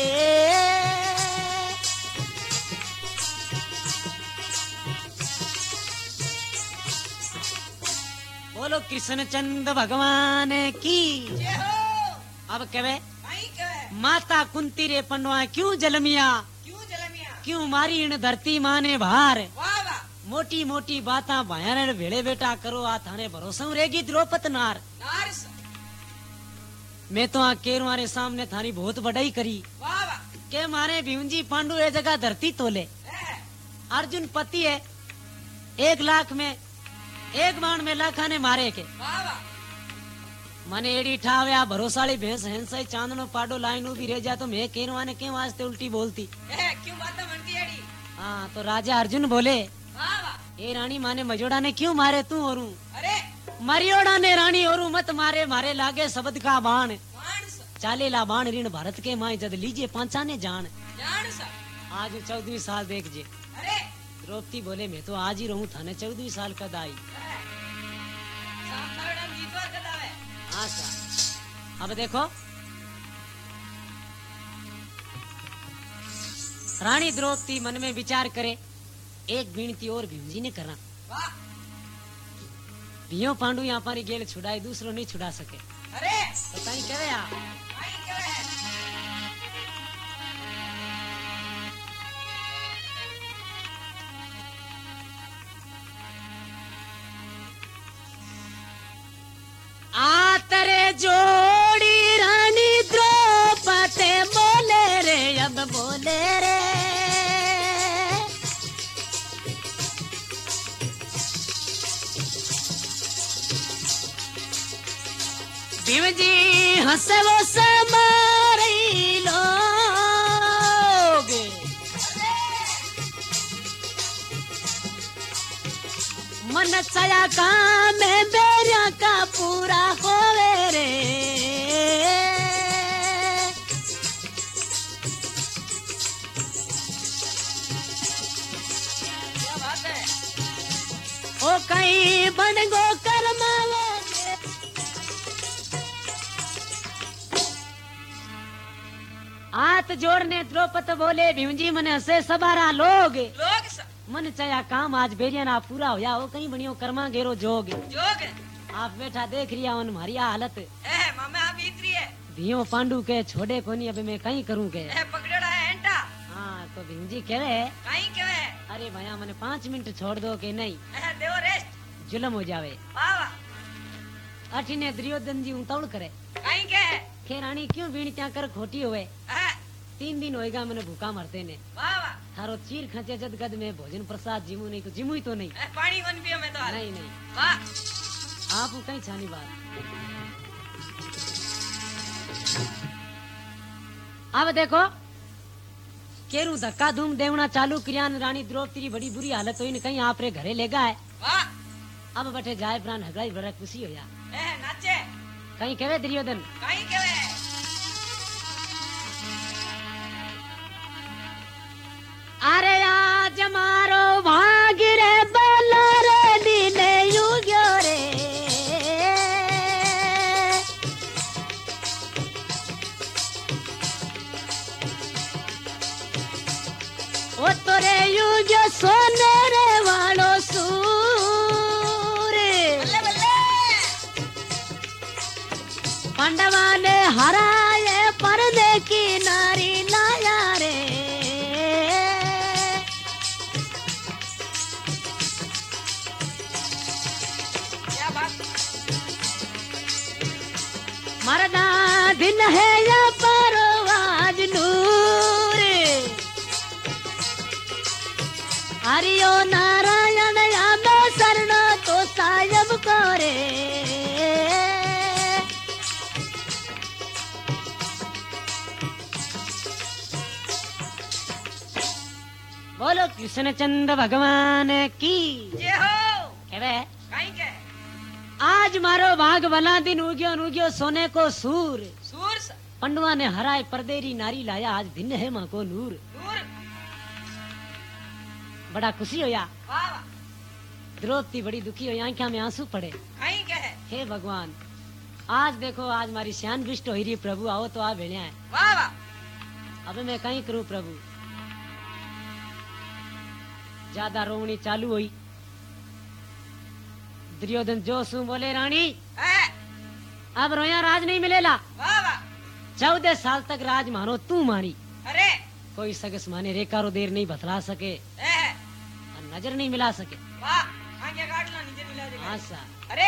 बोलो कृष्णचंद भगवान की। जय हो अब कहे कहीं के है माता कुंती रे पंडवा क्यों जलमिया, क्यों जलमिया क्यों मारी इन धरती माने भार। वाह वाह मोटी मोटी बाता भयान भेड़े बेटा करो आ थाने भरोसा रहेगी द्रौपद नार। नारस मैं तो आ केरवारे सामने थारी बहुत बड़ाई करी वाह वाह के मारे भीमजी पांडु ए जगह धरती तोले। है अर्जुन पति है, एक लाख में एक बाण में लाखा ने मारे के। वाह वाह मने एड़ी ठाव्या भरोसाली भैंस हंसाई चांदनो पाडो लाइन भी रह जा तो मैं केरवाने के वास्ते उल्टी बोलती। है क्यों बात बनती है डी हाँ तो राजा अर्जुन बोले वाह वाह ए रानी माने मजोड़ा ने क्यों मारे तू और अरे मरियोड़ा ने रानी और मत मारे, मारे लागे शब्द का बाण। मानस चाले ला बाण ऋण भारत के माई जद लीजिए पांचा ने जान। जानस आज चौदहवीं साल देख जे। अरे द्रौपदी बोले मैं तो आज ही रहूं थाने चौदहवीं साल कद आई। है सामने जीतवा कदावे हाँ सा अब देखो रानी द्रौपदी मन में विचार करे, एक विनती और भीमजी ने करा। वाह भियो पांडु यहाँ पर गेल छुड़ाए, दूसरो नहीं छुड़ा सके। अरे तो कहीं कहे आप कहीं के है आतरे जोड़ी रानी द्रौपदी बोले रे अब बोले रे। भीम जी हंसे वो समारी लोग, मन छाया काम है बेरिया का पूरा होवे रे। क्या बात है ओ कहीं बन गो करमावे। हाथ जोड़ने द्रौपद बोले भीमजी मने हसे सबारा लोग, लोग स- मन चाया काम आज बेरिया ना पूरा होया हो कहीं बनियो कर्मा गेरो जोग। जोग आप बैठा देख रिया उन हमारी आ हालत। है मामे आप इतरी है भियो पांडु के छोड़े कोनी अब मैं कहीं करूं के। है पकड़ड़ा है एंटा हाँ तो भीमजी कहे कहीं के है अरे भैया मने पाँच मिनट छोड़ दो के नहीं है देवो रेस्ट जुलम हो जावे। वाह वाह अठीने दुर्योधन जी उतावड़ करे कहीं के है खे रानी क्यों बीण त्या कर खोटी होवे, है तीन दिन होएगा मैंने भूखा मरते ने। वाह वाह थारो चीर खचे जद गद में भोजन प्रसाद जिमू नहीं तो जिमू ही तो नहीं। है पानी वन पियो मैं तो हाल नहीं नहीं वाह आप कहीं छानी बात। अब देखो केरू धक्का धूम देवना चालू क्रियान रानी द्रौपदी बड़ी बुरी हालत हुई न कहीं आप रे घरे ले गए। वाह अब बटे जाए प्राण हगड़ाई बड़ा खुशी हो या है नाचे कहीं कहे दुर्योधन कहीं के है ओ तोरे यू जो सोने रे वालो सूर बल्ले बल्ले पांडवा ने हराए पर्दे की नारी लाया रे क्या बात मरदा दिन है या परवाज नूर हरियो नारायण या मैं शरणो तो सायब करे बोलो कृष्णचंद्र भगवान की जय हो केवे काई के आज मारो भाग भला दिन उग्यो न उग्यो सोने को सूर सूर पंडवा ने हराए परदेरी नारी लाया आज दिन है माँ को नूर सूर बड़ा खुशी होया वाह वाह द्रौपदी बड़ी दुखी हो आंखों में आंसू पड़े काई के हे भगवान आज देखो आज मारी श्यान विष्ट हो रही प्रभु आओ तो आ भेड़िया है वाह वाह अब मैं कहीं करूं प्रभु ज्यादा रोवनी चालू हुई दुर्योधन जो सू बोले रानी है अब रोया राज नहीं मिलेला वाह वाह चौदह साल तक राज मानो तू मानी अरे कोई सगस माने रेकारो देर नहीं बतला सके है और नजर नहीं मिला सके वाह आगे काट लो नीचे मिला दे आशा अरे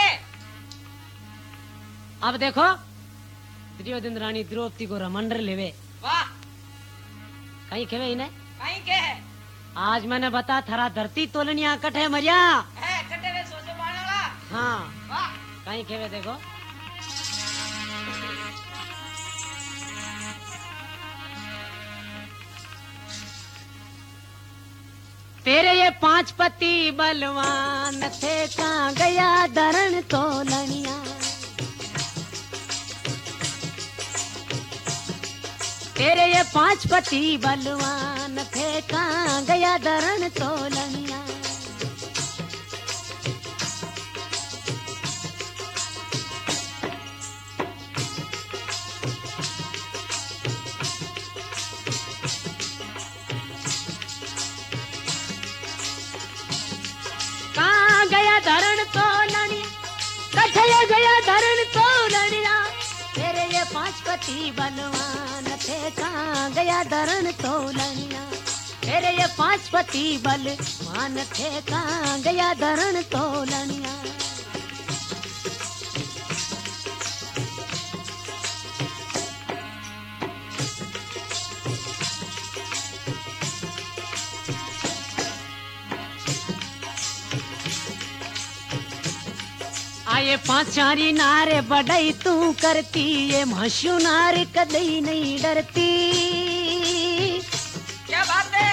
अब देखो दुर्योधन रानी द्रौपदी को रमंडर लेवे वाह कहीं खेवे इन्हें काई के है आज मैंने बता थारा धरती तोलनिया कठे मरिया है कटे वे सोचो बाणाला हाँ वाह कहीं खेवे देखो तेरे ये पांच पति बलवान थे कहाँ गया धरण तोलनिया तेरे ये पांच पति बलवान थे कहाँ गया धरण तोलनिया कहाँ गया धरण तोलनिया कठे गया धरण तोलनिया तेरे ये पांच पति बलवान थे कहाँ गया धरण तोलनिया तेरे ये पांच पति बलवान थे कहाँ गया धरण तोलनिया आये पांचारी नारे बड़ई तू करती ये माशू नार कदई नहीं डरती क्या बात है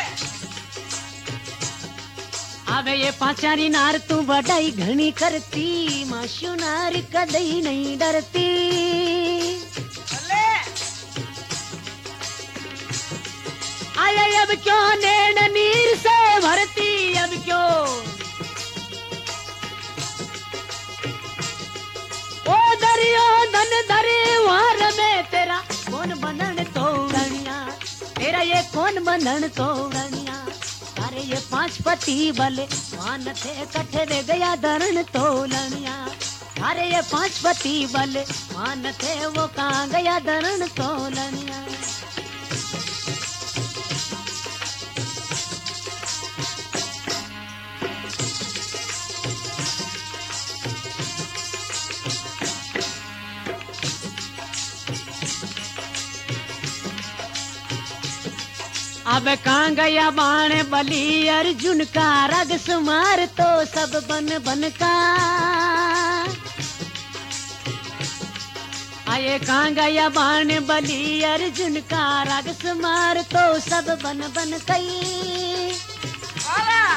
अबे ये पांचारी नार तू बड़ई घनी करती माशू नार कदई नहीं डरती बल्ले आये अब क्यों नैन नीर से भरती अब क्यों ओ दरियो धन धरे वार में तेरा कौन बंधन तोड़निया तेरा ये कौन बंधन तोड़निया तारे ये पांच पति बल मान थे कठे दे गया धरण तोलनिया तारे ये पांच पति बल मान थे वो कहाँ गया धरण तोलनिया अब कहाँ गया बाण बली अर्जुन का रग सुमार तो सब बन बन का आये कहाँ गया बाण बली अर्जुन का रग सुमार तो सब बन बन कई वाला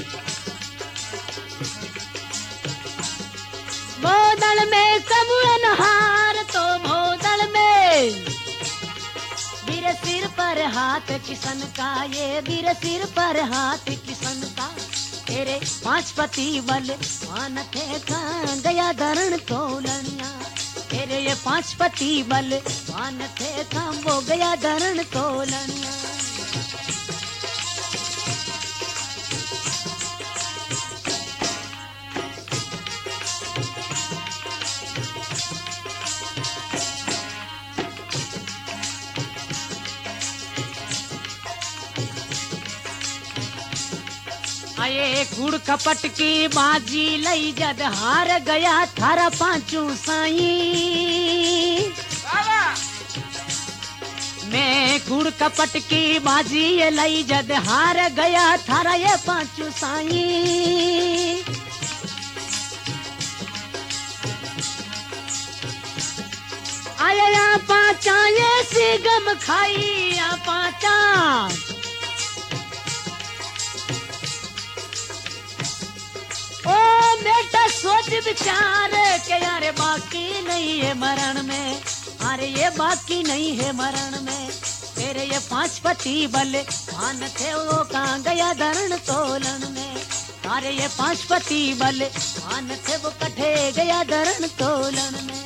बोदल में कबूल हार तो भोदल में वीर सिर पर हाथ किसन का ये वीर सिर पर हाथ किसन का तेरे पांच पति बल मान थे कहाँ गया धरण तोलनिया तेरे ये पांच पति बल मान थे कहाँ वो गया धरण तोलनिया आये कूड़ कपट की बाजी लई जद हार गया थारा पांचू साई बाबा मैं कूड़ कपट की बाजी ये लई जद हार गया थारा ये पांचू साई आया या पाचा ये सी गम खाई या पाचा ओ बेटा सोच विचार के यार बाकी नहीं है मरण में अरे ये बाकी नहीं है मरण में तेरे ये पांच पति बल भान थे वो कहाँ गया धरण तोलन में अरे ये पांच पति बल भान थे वो कठे गया धरण तोलन में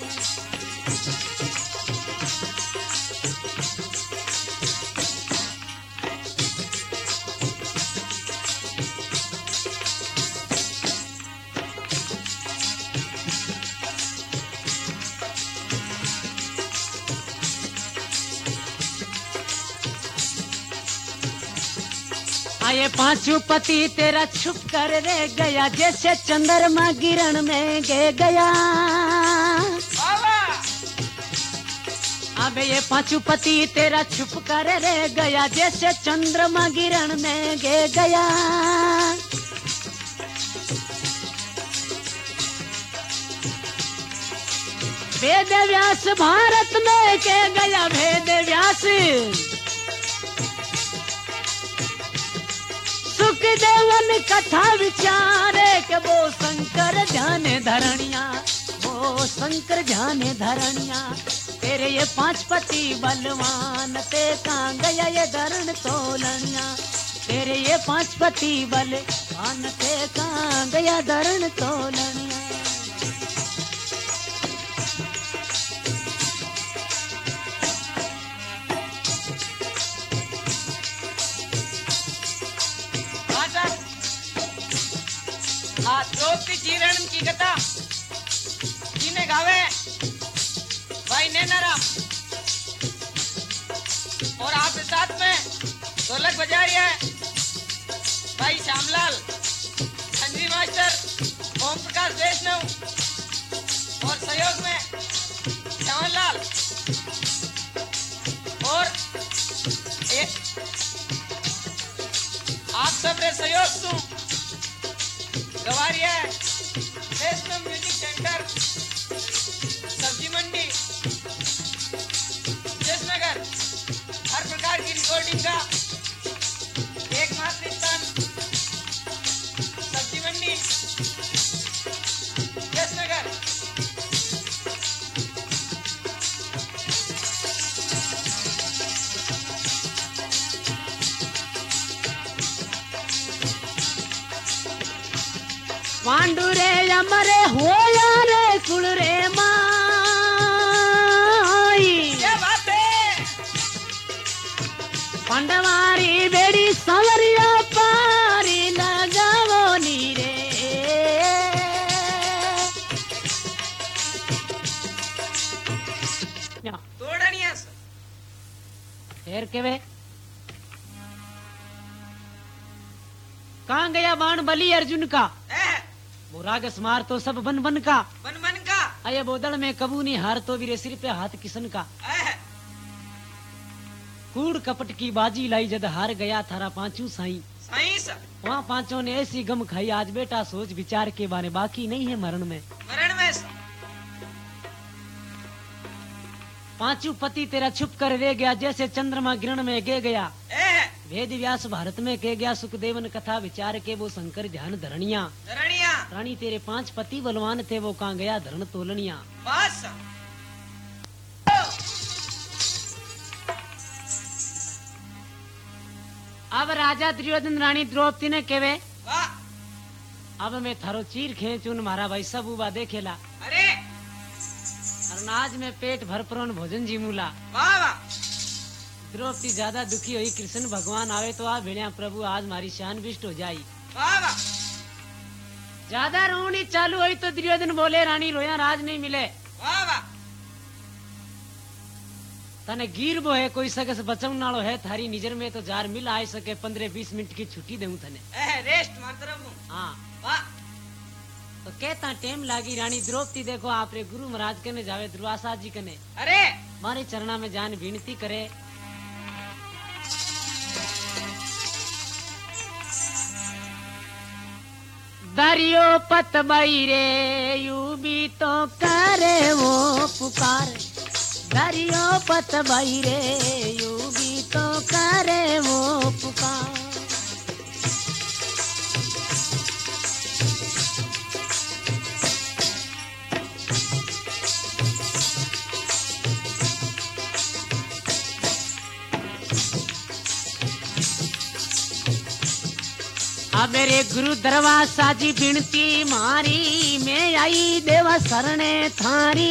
आये पांचों पति तेरा छुप कर रे गया जैसे चंद्रमा गिरण में गे गया बाबा अबे ये पांचों पति तेरा छुप कर रे गया जैसे चंद्रमा गिरण में गे गया वेद व्यास भारत में के गया वेद व्यास सुखदेवन कथा विचारे के वो शंकर ध्यान धरणिया वो शंकर ध्यान धरणिया तेरे ये पांच पति बलवान ते कहाँ गया ये धरण तोलनिया तेरे ये पांच पति बलवान ते कहाँ गया धरण तोलनिया द्रौपदी जीरण की कथा जिन्हें गावे भाई नैनाराम और आपके साथ में ढोलक बजा रही है भाई श्यामलाल संजी मास्टर ओम प्रकाश वैष्णव और सहयोग में श्यामलाल और एक आप सब रे सहयोग सु गवारिया नेशनल म्यूजिक सेंटर सब्जी मंडी जयनगर हर प्रकार की रिकॉर्डिंग का एकमात्र स्थान सब्जी मंडी जयनगर पांडुरे अमरे होया रे कुल रे माई क्या बात है पंडवारी बेड़ी सवरिया पारी लगावो नीरे तोड़निया फिर के वे कहाँ गया बाण बलि अर्जुन का वो रागस मार तो सब बन बन का बन बन का अये बोदड़ में कबू नहीं हार तो वीरे सिर पे हाथ किसन का कूड़ कपट की बाजी लाई जद हार गया थारा पांचू साई साई सा वहाँ पांचों ने ऐसी गम खाई आज बेटा सोच विचार के बारे बाकी नहीं है मरण में मरण में सा पांचू पति तेरा छुप कर रह गया जैसे चंद्रमा गिरण में गे गया वेद व्यास भारत में कह गया सुखदेवन कथा विचार के वो शंकर ध्यान धरणिया धरणिया रानी तेरे पांच पति बलवान थे वो कहाँ गया धरण तोलनिया बस अब राजा दुर्योधन रानी द्रौपदी ने केवे वाह अब मैं थारो चीर खेचून मारा भाई सब उबा देखेला अरे अनाज में पेट भर परोन भोजन जीमूला वाह वाह द्रौपदी ज्यादा दुखी हुई कृष्ण भगवान आवे तो आ भेड़िया प्रभु आज मारी शान विष्ट हो जाई वाह वाह ज्यादा रोनी चालू हुई तो दुर्योधन बोले रानी रोया राज नहीं मिले वाह वाह तने गिर बो है कोई सके से बचन नालो है थारी निजर में तो जार मिल आए सके पंद्रह बीस मिनट की छुट्टी देऊं तने ए रेस्ट मार तरफ हूं हाँ वाह तो कहता टेम लागी रानी द्रौपदी देखो आप रे गुरु महाराज कने जावे दुर्वासा जी कने अरे मारे चरणा में जान विनती करे दरियो पत बई रे यू भी तो करे वो पुकार दरियो पत बई रे यू भी तो करे वो पुकार अब मेरे गुरु दरवासा जी बिनती मारी मैं आई देवा सरने थारी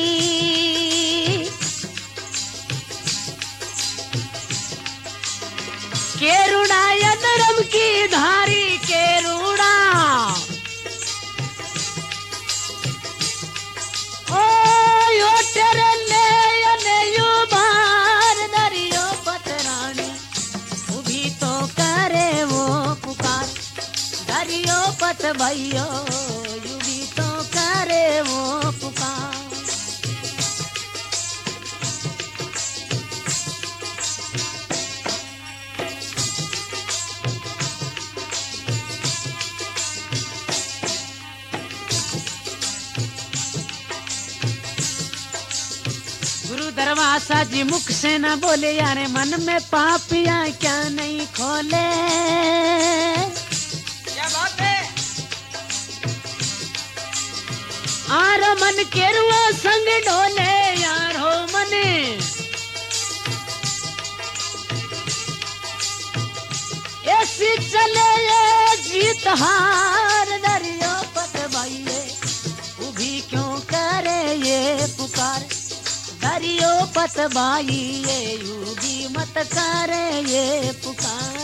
केरुड़ा या नरम की धारी केरुड़ा ओ यो तेरे ले या ने यो बार दरियो पतरानी उभी तो करे वो पुकार दरियो पत भैयो यू भी तो करे वो पुकार गुरु दरवासा जी मुख से न बोले यारे मन में पापिया क्या नहीं खोले बात है आर मन केरुआ संग डोले यार हो मने ऐसी चले ये जीत हार दरियो पत भाइये उभी क्यों करे ये पुकार दरियो पत भाइये उभी मत करे ये पुकार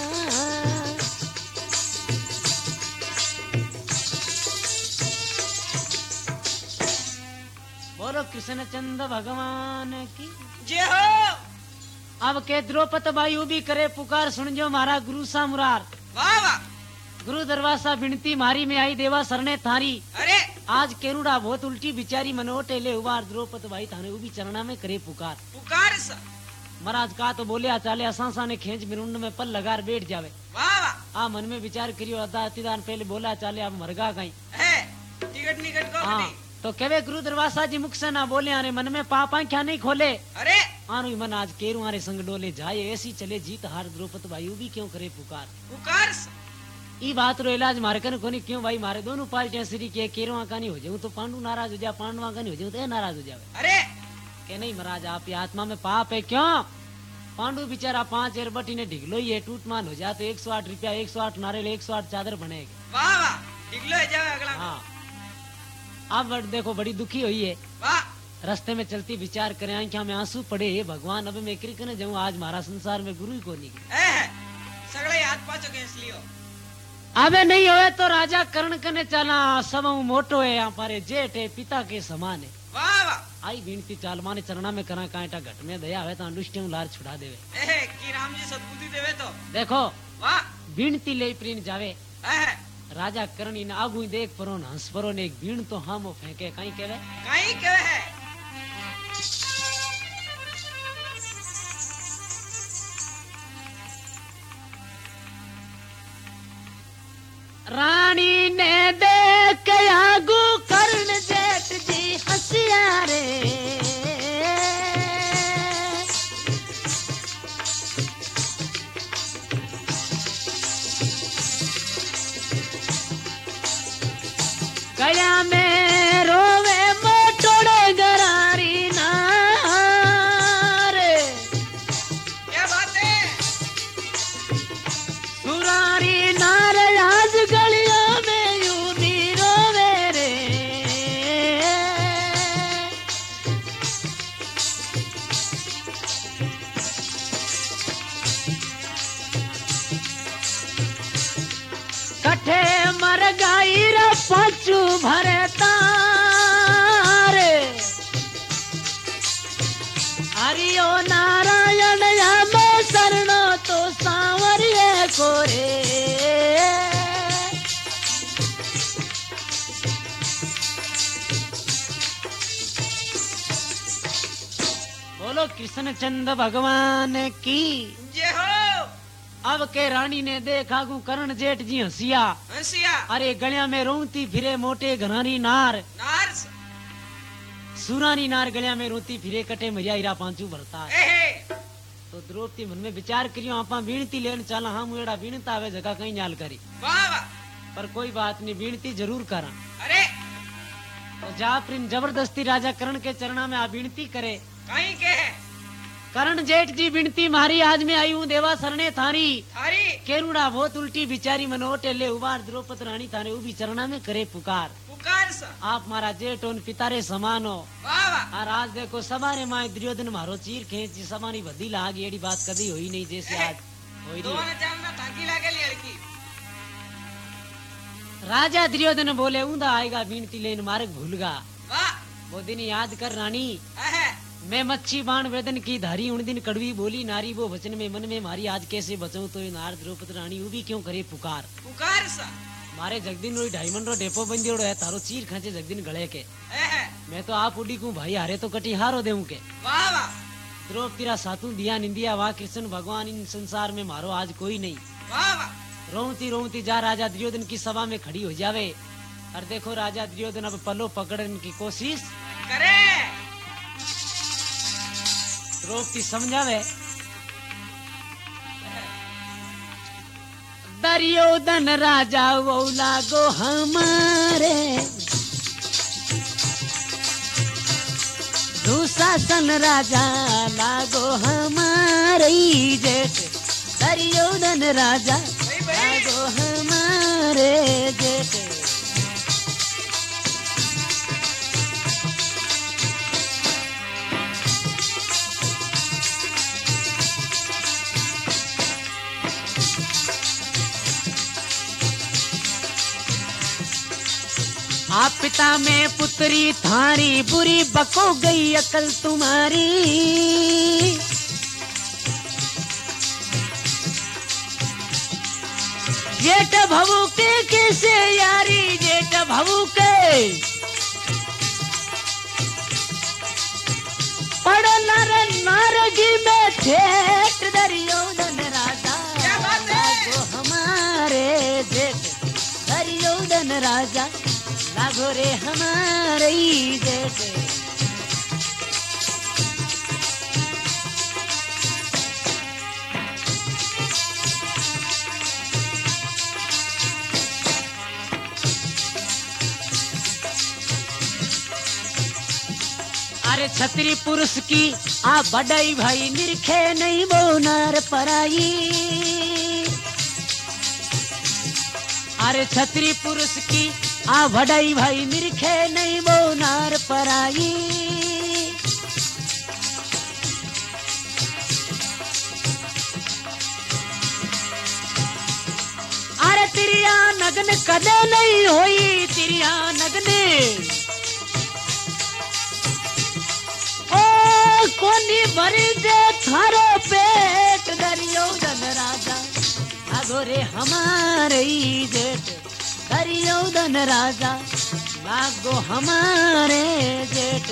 बोलो कृष्ण चंद्र भगवान की जय हो अब के द्रौपदी बाई भी करे पुकार सुन जो मारा गुरु सा मुरार वाह वाह गुरु दरवासा बिनती मारी में आई देवा सरने थारी अरे आज केरुड़ा बहुत उल्टी बिचारी मनोटे ले उबार द्रौपदी बाई थाने भी चरणा में करे पुकार पुकार सा महाराज का तो बोले चाले असासा ने खेच मिरुंड में पल लगार बैठ जावे वाह वाह आ मन में विचार करियो अदा अतिदान पहले बोला चाले अब मरगा गई है टिकट निकट को हाँ तो कहवे गुरु दरवासा जी मुख से ना बोले आने मन में पापा क्या नहीं खोले अरे आनु मन आज केरू आरे संग डोले जाए ऐसी चले जीत हार द्रौपदी बाई भी क्यों करे पुकार पुकार सा ई बात रो इलाज मारे कन कोनी क्यों भाई मारे दोनों पार्टियां श्री के केरवा का नहीं हो जाऊं तो पांडु नाराज हो जा पांडवा का नहीं हो जाऊं तो ए नाराज हो जावे अरे के नहीं महाराज आप ये आत्मा में पाप है क्यों पांडु बेचारा पांच एर बटी ने ढिगलो ये टूट मान हो जा तो एक सौ आठ रुपया एक सौ आठ नारियल एक सौ आठ चादर बनेगी वाह वाह ढिगलो है जावे अगला हाँ अब देखो बड़ी दुखी हुई है वाह रास्ते में चलती विचार करें आंखों में आंसू पड़े भगवान अब मैं क्रिकन जाऊं आज हमारा संसार में गुरु ही को नहीं है सगळे हाथ पाछो के इसलिए अबे नहीं होए तो राजा कर्ण कने चला सब मोटो है हमारे जेठ है पिता के समान है वाह वाह आई बिनती चाल माने चरणा में करा कांटा घट में दया है तो अंडुष्टि लार छुड़ा देवे ए की राम जी सद्बुद्धि देवे तो देखो वाह बिनती ले प्रीन जावे है राजा कर्ण इन आगू देख परो न हंस परो ने एक बीण तो हामो फेंके कहीं केवे कहीं कहे है रानी ने देख आगू कर्ण जेठ जी हंसिया रे गया में रोवे मोटोड़े गरारी नार क्या बात है सुरारी नार आज गलियों में यूं भी रोवे रे कठे मर गई रे पांचू भरे तारे हरियो नारायण कृष्ण चंद भगवान की। जय हो। अब के रानी ने देखा गु करण जेठ जी हंसिया हंसिया। अरे गलिया में रोती फिरे मोटे घनारी नार नार सुरानी नार गलिया में रोती फिरे कटे मरिया हीरा पांचू भरता है। एहे। तो द्रौपदी मन में विचार करियो आपा बीणती लेन चला हम एड़ा बीणता आवे जगह कहीं नाल करी वाह वाह। पर कोई बात नहीं बीणती जरूर करा। अरे तो जा प्रिन जबरदस्ती राजा करण के चरणा में आ बीणती करे। कहीं के है करण जेठ जी बिनती मारी आज मैं आई हूँ देवा सरने थारी थारी केरुड़ा बहुत उल्टी बिचारी मनोटे ले उबार द्रौपदी रानी थाने उबी चरणा में करे पुकार पुकार सा। आप मारा जेठ उन पितारे समान हो। वाह वाह। और आज देखो सवारे माए दुर्योधन मारो चीर खेची समानी बदी लाग एड़ी बात कभी हुई नहीं जैसे आज होई रही दोनों जानना ताकी लागे लड़की। राजा दुर्योधन बोले ऊंधा आएगा बीनती लेन मार्ग भूलगा। वाह। वो दिन याद कर रानी है मैं मच्छी बाण वेदन की धारी उन दिन कड़वी बोली नारी वो वचन में मन में मारी आज कैसे बचाऊं तो ये नार द्रौपदी रानी उबी क्यों करे पुकार पुकार सा। मारे जगदीन रोई डायमंड रो डेपो बंदी है तारो चीर खाचे जगदीन गले के है मैं तो आप उड़ी को भाई हारे तो कटी हारो देऊं के। वाह वाह। द्रौपदी रा सातू दिया निंदिया वाह कृष्ण भगवान इन संसार में मारो आज कोई नहीं। वाह वाह। रोती रोती जा राजा दुर्योधन की सभा में खड़ी हो जावे और देखो राजा दुर्योधन अब पलो पकड़ने की कोशिश करे। द्रौपदी समझावे दुर्योधन राजा वो लागो हमारे दुशासन राजा लागो हमारे जेठ दुर्योधन राजा लागो हमारे जेठ। आप पिता में पुत्री थारी बुरी बको गई अकल तुम्हारी जेठ भवु के कैसे यारी जेठ भवु के पड़ नर नारगी में ठेठ दुर्योधन राजा लागो हमारे जेठ दुर्योधन राजा लागो रे हमारे जेठ। अरे छत्री पुरुष की आ बड़ाई भाई निरखे नहीं बोनार पराई अरे छत्री पुरुष की आ बड़ाई भाई निरखे नहीं बोनार पराई अरे तिरिया नगन कदे नहीं होई तिरिया नगने कोनी भरी दे थारो पेट दुर्योधन राजा लागो रे हमारे जेठ दुर्योधन राजा लागो हमारे जेठ।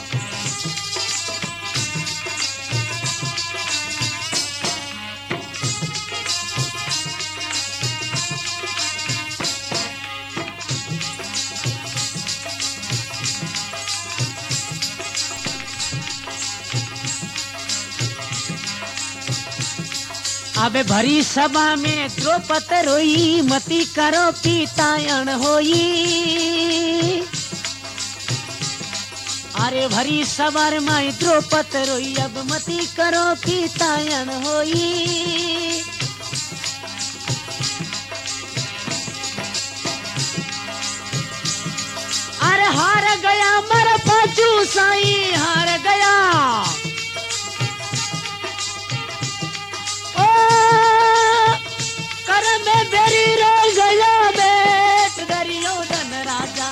अबे भरी सभा में द्रौपदी रोई मती करो पीतायन होई अरे भरी सभा में द्रौपदी रोई अब मती करो पीतायन होई अरे हार गया मर पाचू साई हार गया कर में बेरी रह गया बेट दुर्योधन राजा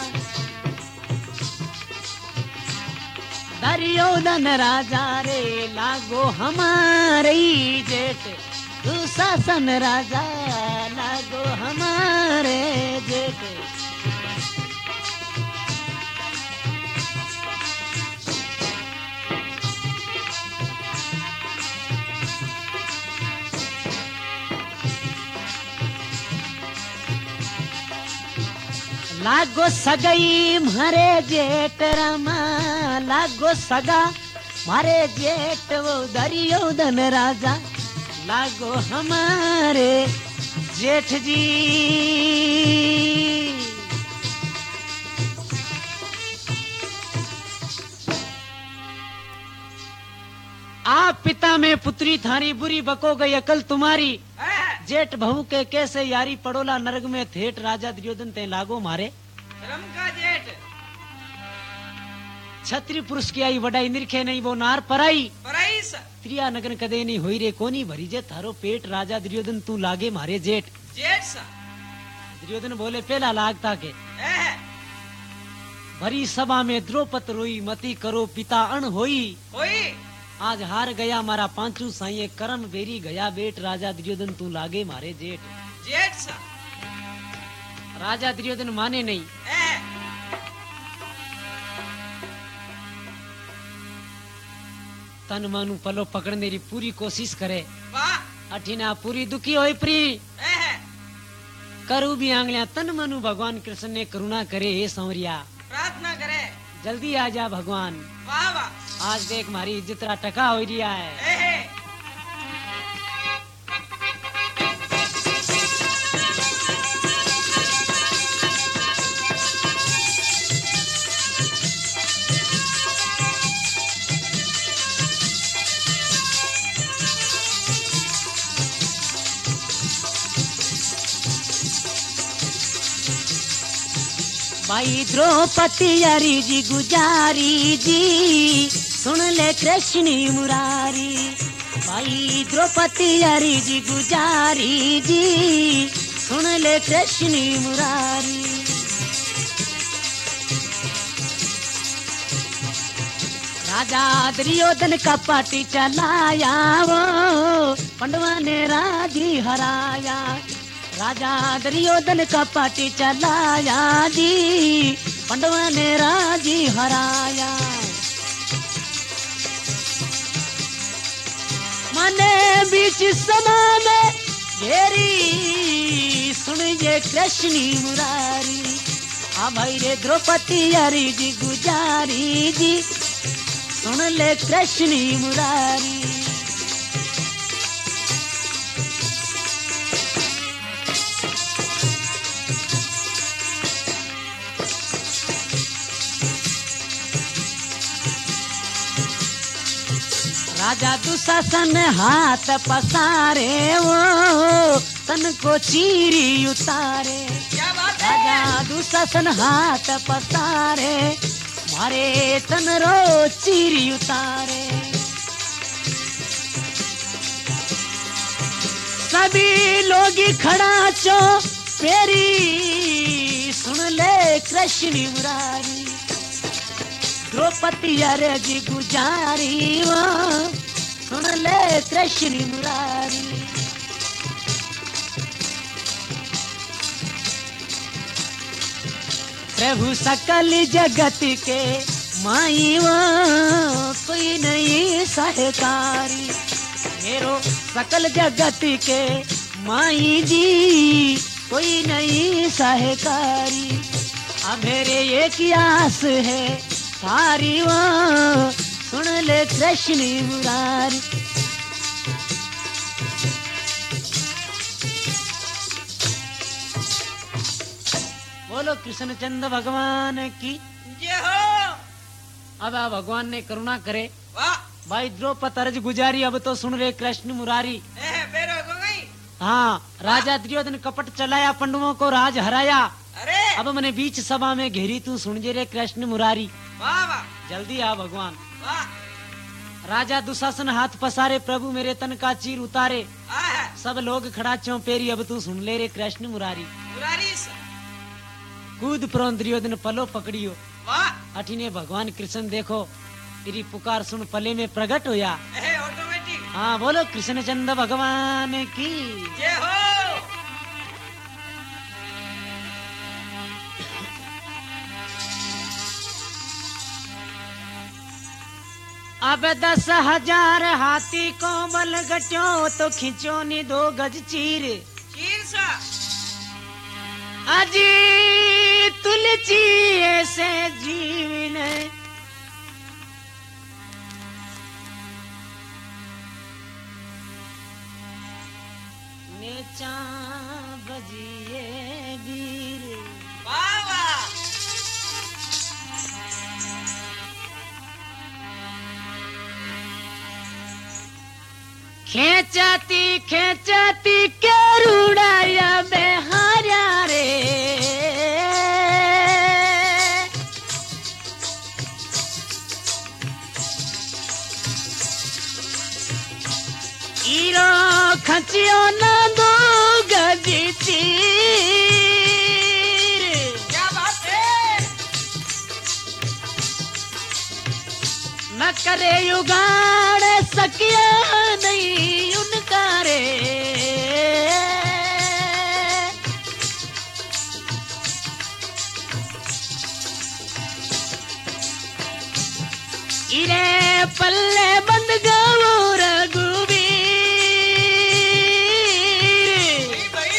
दुर्योधन राजा रे लागो हमारे जेठ दुशासन राजा लागो हमारे जेठ। लागो सगई मारे जेठ रामा, लागो सगा मारे जेठ वो दुर्योधन राजा, लागो हमारे जेठ जी। आप पिता में पुत्री थारी बुरी बको गई अकल तुम्हारी, जेठ बहू के कैसे यारी पड़ोला नरक में थेट राजा दुर्योधन ते लागो मारे धर्म का जेठ। छत्री पुरुष की आई वडाई निरखे नहीं वो नार पराई, पराई सा त्रिया नगन कदे नहीं होई रे कोनी भरी जे थारो पेट राजा दुर्योधन तू लागे मारे जेठ। जेठ सा दुर्योधन बोले पहला लागता के है। भरी सभा में द्रौपद रोई मती करो पिता अण होई, होई आज हार गया मारा पांचू साइये करम बेरी गया बेट राजा दुर्योधन तू लागे मारे जेठ। जेठ सा राजा दुर्योधन माने नहीं, है। तन मानु पलो पकड़ने री पूरी कोशिश करे, वाह अठीना पूरी दुखी होई प्री है। करू भी आंगलियां तन मनु भगवान कृष्ण ने करुणा करे हे संवरिया, प्रार्थना करे जल्दी आ जा भगवान, वाह वाह आज देख मारी इज्जत रा टका हो रिया है। है, है। भाई द्रौपदी यारी जी गुजारी जी, सुन ले कृष्ण मुरारी, भाई द्रौपदी यारी जी गुजारी जी, सुन ले कृष्ण मुरारी। राजा दुर्योधन का पाटी चलाया वो पंडवा ने राजी हराया, राजा दुर्योधन का पाटी चलाया जी, पंडवा ने राजी हराया। मने बीच सभा में घेरी सुन ये कृष्ण मुरारी, आ भाई रे द्रौपदी यारी जी गुजारी जी, सुन ले कृष्ण मुरारी। राजा दुशासन हाथ पसारे वो तन को चीरी उतारे, क्या बात है। राजा दुशासन हाथ पसारे मारे तन रो चीरी उतारे। सभी लोग खड़ा चो पेरी सुन ले कृष्ण मुरारी, द्रौपदी अरे जी गुजारी वो सुन ले कृष्ण मुरारी। प्रभु सकल जगत के माई वो कोई नहीं सहकारी, मेरो सकल जगत के माई जी कोई नहीं सहकारी। अब मेरे एक आस है सारी वो सुन ले कृष्ण मुरारी। बोलो कृष्ण चंद्र भगवान की जय हो। अब आ भगवान ने करुणा करे, वाह भाई द्रौपद अर्ज गुजारी अब तो सुन रे कृष्ण मुरारी। है, बेरो हो गई। हाँ राजा दुर्योधन कपट चलाया पंडवों को राज हराया, अरे अब मैंने बीच सभा में घेरी तू सुन जे रे कृष्ण मुरारी। वाह वाह जल्दी आ भगवान। वाह राजा दुशासन हाथ पसारे प्रभु मेरे तन का चीर उतारे, आ है सब लोग खड़ा चौ पेरी अब तू सुन ले रे कृष्ण मुरारी। मुरारी सा कूद प्रोन दुर्योधन पलो पकड़ियो, वाह अठीने भगवान कृष्ण देखो तेरी पुकार सुन पले में प्रकट होया। है ऑटोमेटिक। हाँ बोलो कृष्ण चंद्र भगवान की जय हो। अब दस हजार हाथी को बल गट्यो तो खिंचो नी दो गज चीर, चीर सा अजी तुल तुलसी ऐसे जीवन नेचा बजिए वीर वाह वाह खेचाती खेचाती के रुड़ाया बेहारा रे ईरो खचियो ना दो गजी तीर क्या बात है न करे युगाड़ सकिया नहीं उनका रे इरे पल्ले बंद गवो रघुवीर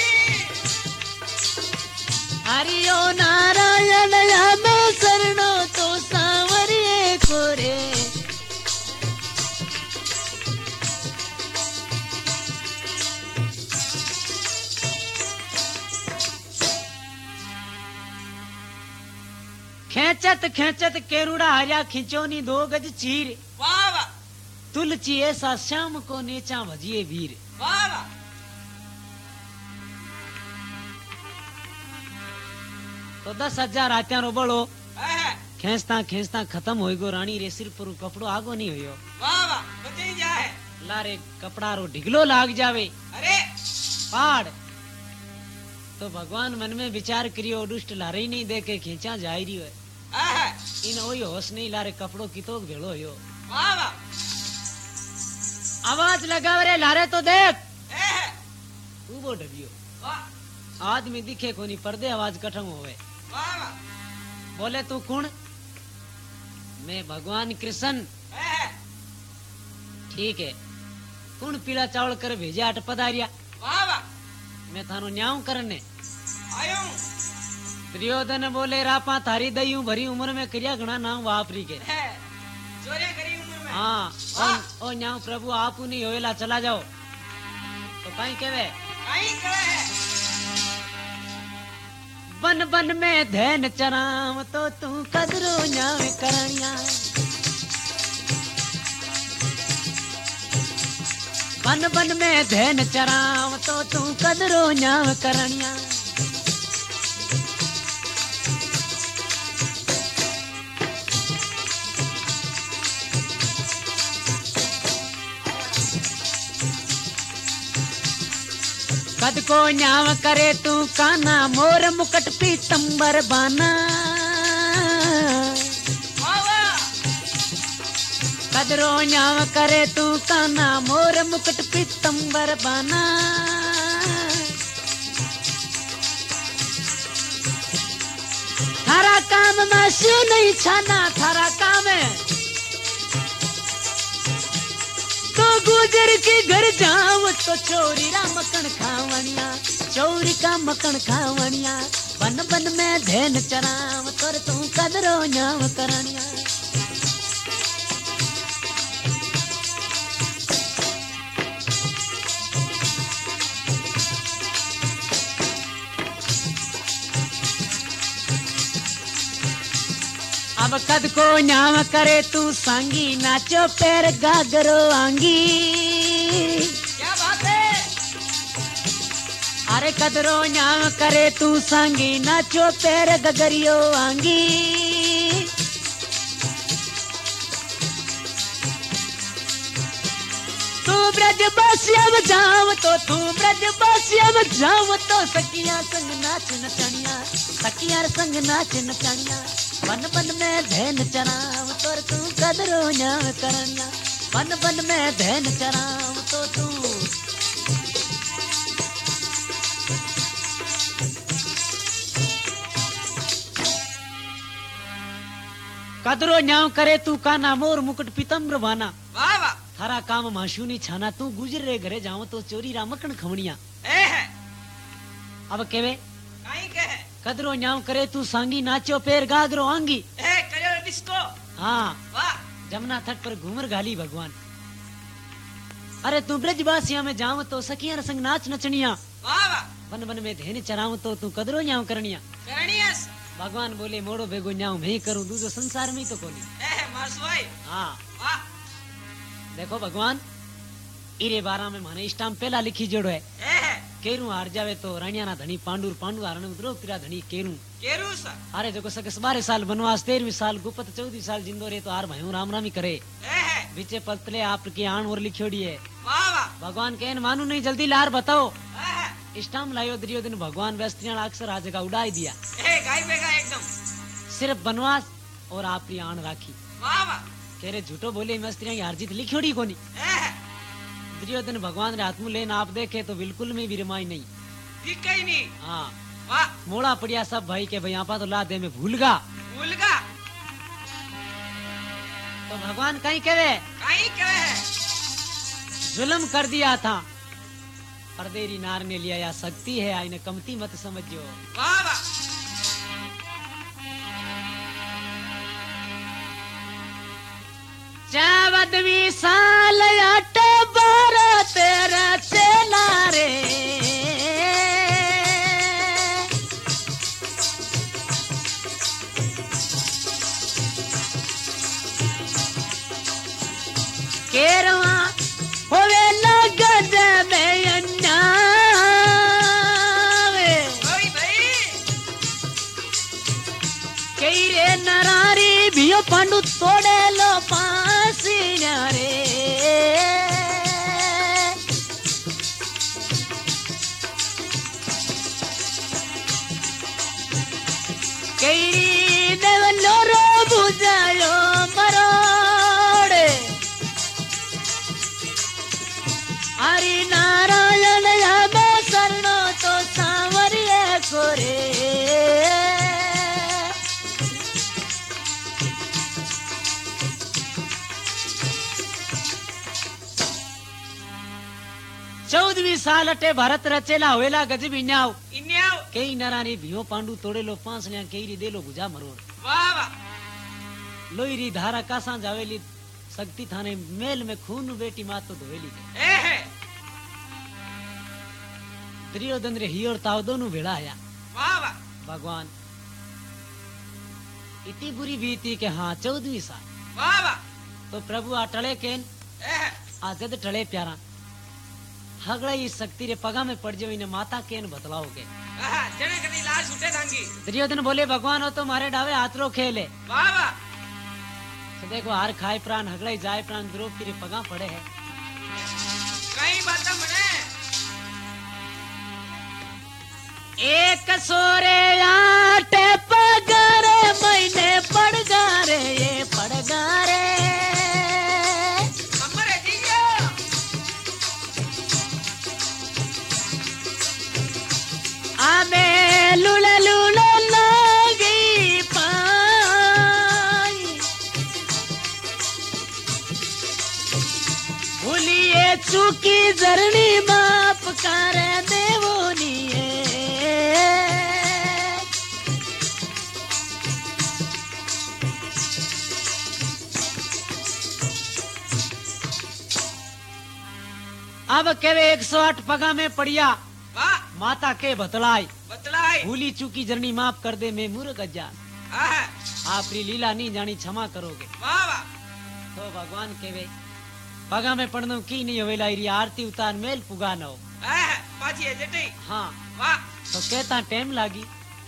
हरियो नारायण में शरणो तो सांवरिए कोरे खेचत खेचत केरुड़ा हरिया खिंचोनी दो गज चीर वाह वाह तुलची ऐसा श्याम को नेचा भजिए वीर वाह वाह तो दस हजार आत्या रो बड़ो है खेचता खेचता खत्म हो गयो रानी रे सिर पर कपड़ो आगो नहीं होयो वाह वाह बचे जाए लारे कपड़ा रो ढिगलो लाग जावे अरे पाड़ तो भगवान मन में विचार करियो दुष्ट लारे ही नहीं देखे खींचा जा रही है है इन ओई होश नहीं लारे कपड़ो की तो भेड़ो होयो वाह वाह आवाज लगाव रे लारे तो देख है उबो डबियो वाह आदमी दिखे कोनी पर्दे आवाज कठम होवे वाह वाह बोले तू कौन मैं भगवान कृष्ण है ठीक है कौन पीला चावल कर भेजा अट पधारिया वाह वाह मैं थानो न्याव करने आयो दुर्योधन बोले रापा थारी दईयूं भरी उम्र में क्रिया घना नाम वापरी के है चोरिया करी उम्र में हाँ ओ, ओ न्याव प्रभु आप नहीं होएला चला जाओ तो कहीं केवे कहीं करे है बन बन में धैन चराम तो तू कदरो न्याव करनिया बन बन में धैन चराम तो तू कदरो न्याव करनिया कद को न्याव करे तू काना मोर मुकट पीतंबर बाना वाह वाह कदरो न्याव करे तू काना मोर मुकट पीतंबर बाना थारा काम में शू नहीं छाना थारा काम है तो गुजर के घर जाओ तो चोरी रा मक्खन खावनिया चोरी का मक्खन खावनिया बन बन में धैन चराव तोर तू कदरो न्याव करनिया अब कद को न्याव करे तू सांगी नाचो पैर गागरो आंगी क्या बात है अरे कदरो न्याव करे तू सांगी नाचो पैर गगरियो आंगी तू ब्रज बसियम जाव तो तू ब्रज बसियम जाव तो सखिया संग नाच नचनिया सखिया संग नाच नचनिया बन बन में धैन चराव तोर तू कदरो न्याव करनिया बन बन में धैन चराव तो तू कदरो न्याव करे तू काना मोर मुकुट पीतम्र बाना वाह वाह थारा काम माशू नहीं छाना तू गुजर रे घरे जाओ तो चोरी रा मक्खन खवनिया है है अब केवे कहीं के है कदरो न्याव करे तू सांगी नाचो पैर गागरो आंगी ए करो डिस्को हाँ वाह जमुना तट पर घूमर घाली भगवान अरे तू ब्रजवासिया में जाऊं तो सखिया संग नाच नचनिया वाह वाह बन बन में धेन चराऊं तो तू कदरो न्याव करनिया करणीयस भगवान बोले मोड़ो बेगो न्याव मैं ही करूं दूसरो संसार में ही तो कोनी ए मासवाई हाँ वाह देखो भगवान इरे बारा में माने इष्टाम पहला लिखी जोड़ो है ए केरू हार जावे तो रानिया ना धनी पांडुर पांडु हारण उतरो तेरा धनी केरू केरू सा अरे देखो सकस बारह साल बनवास तेरहवीं साल गुप्त चौदह साल जिंदो रे तो आर भाइयों राम रामी करे ए बीचे पतले आपकी आन और लिखोड़ी है वाह वाह भगवान कहन मानू नहीं जल्दी लार बताओ ए इष्टाम लायो दुर्योधन भगवान व्यस्त्रियां अक्सर आज का उड़ाई दिया ए गाय बेगा एकदम सिर्फ बनवास और आपकी आन राखी वाह वाह कह रहे झूठो बोले मस्त्रियां की हार जीत लिखोड़ी कोनी ए दुर्योधन भगवान रे हाथ में लेन आप देखे तो बिल्कुल में भी रिमाई नहीं ठीक ही नहीं हाँ वाह मोड़ा पड़िया सब भाई के भाई आपा तो ला दे में भूल गा भूल गा तो भगवान कहीं कहे कहीं कहे जुल्म कर दिया था परदेरी नार ने लिया या शक्ति है आईने कमती मत समझो वाह वाह चौदहवीं साल अटे बारह तेरा चला रे केरवा होवे लगद में अन्नावे भाई भाई कई रे नरारी भियो पांडु तोड़े लो पासी रे कई देवलो रो बुझायो मरोड़े हरि नारायण याबे शरणो तो सांवरिये कोरे चौदहवीं साल अटे भारत रचेला होएला गजब इन्याव इन्याव कई नरानी भियो पांडु तोड़ेलो पांच ल्या केरी देलो गुजा मरोड़ वाह वाह लोईरी धारा कासा जावेली शक्ति थाने मेल में खून बेटी मात तो धोवेली ए है दुर्योधन रे हियोर ताव दोनों भेड़ा आया वाह वाह भगवान इतनी बुरी बीती के हाँ चौदहवीं साल वाह वाह तो प्रभु आ टले केन ए है आ जद टले प्यारा हगड़ा ई शक्ति रे पगा में पड़ जाओ इने माता केन बतलाओगे आहा जने कदी लाश उठे धांगी दुर्योधन बोले भगवान हो तो मारे डावे हाथरो खेले वाह वाह तो देखो हार खाए प्राण हगड़ा जाए प्राण द्रौपदी रे पगा पड़े है कई बातें मने एक सोरे आटे पगारे महीने पड़ गा रे ये पड़ गा रे हमरे जीजो आमे लुले लुले लगी पाई भूलिए चूकी जरनी माप करे देवोनिए अब केवे एक सौ आठ पगा में पड़िया वाह माता के बतलाई बतलाई भूली चूकी जरनी माफ कर दे मैं मूर्ख अज्ञान आहा आपरी लीला नहीं जानी क्षमा करोगे वाह वाह तो भगवान केवे पगा में पड़नो की नहीं होवेला इरी आरती उतार मेल पुगा न हो आहा पाछी है जटी हाँ वाह तो कहता टाइम लागी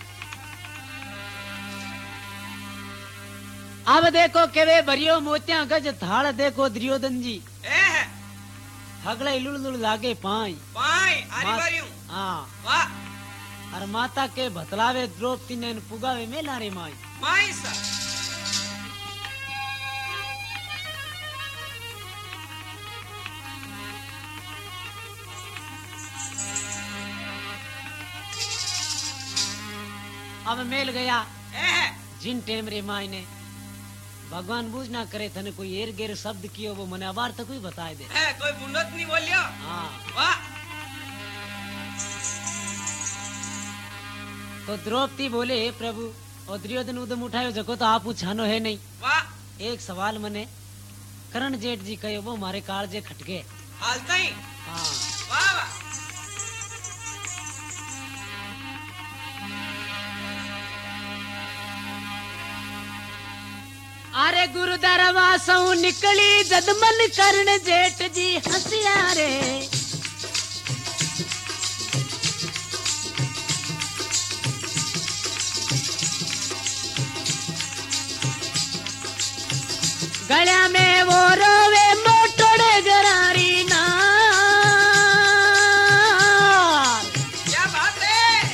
अब देखो केवे भरियो मोतिया गज थाल देखो दुर्योधन जी ए है हगड़े लुड़ लुड़ लागे पाई पाई आरी मात- बारियूं हाँ वाह और माता के बतलावे द्रौपदी ने पुगावे मेला रे माई माई सा अब मेल गया ए है जिन टेम रे माई ने भगवान बूझ ना करे थने कोई एर गेर शब्द कियो वो मने अबार तक ही बताए दे ए कोई बुंडत नहीं बोलियो हाँ वाह तो द्रौपदी बोले हे प्रभु और दुर्योधन उदम उठायो जको तो आप छानो है नहीं। वाह एक सवाल मने करण जेठ जी कहो वो मारे कालजे खटके हालता ही हाँ वाह वाह अरे गुरु दरवासों निकली जदमन करण जेठ जी हंसिया रे गला में वो रोवे मोटोड़े गरारी नार क्या बात है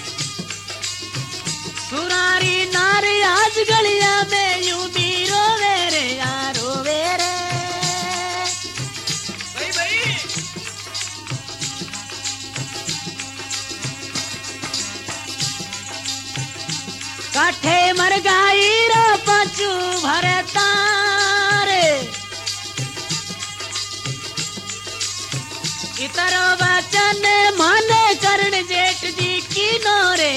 सुरारी नार आज गलिया में यूं भी रोवे रे यार रोवे रे भाई भाई काठे मर गाई रो पाचू भरता इतरो वचन माने करण जेठ जी की नोरे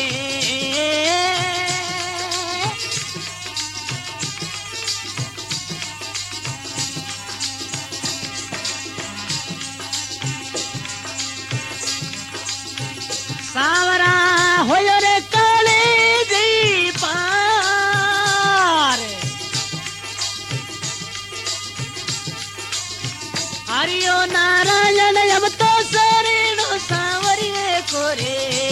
सावरा होयो रे काले जी पार हरियो नारायण अब तो शरणो सांवरिये कोरे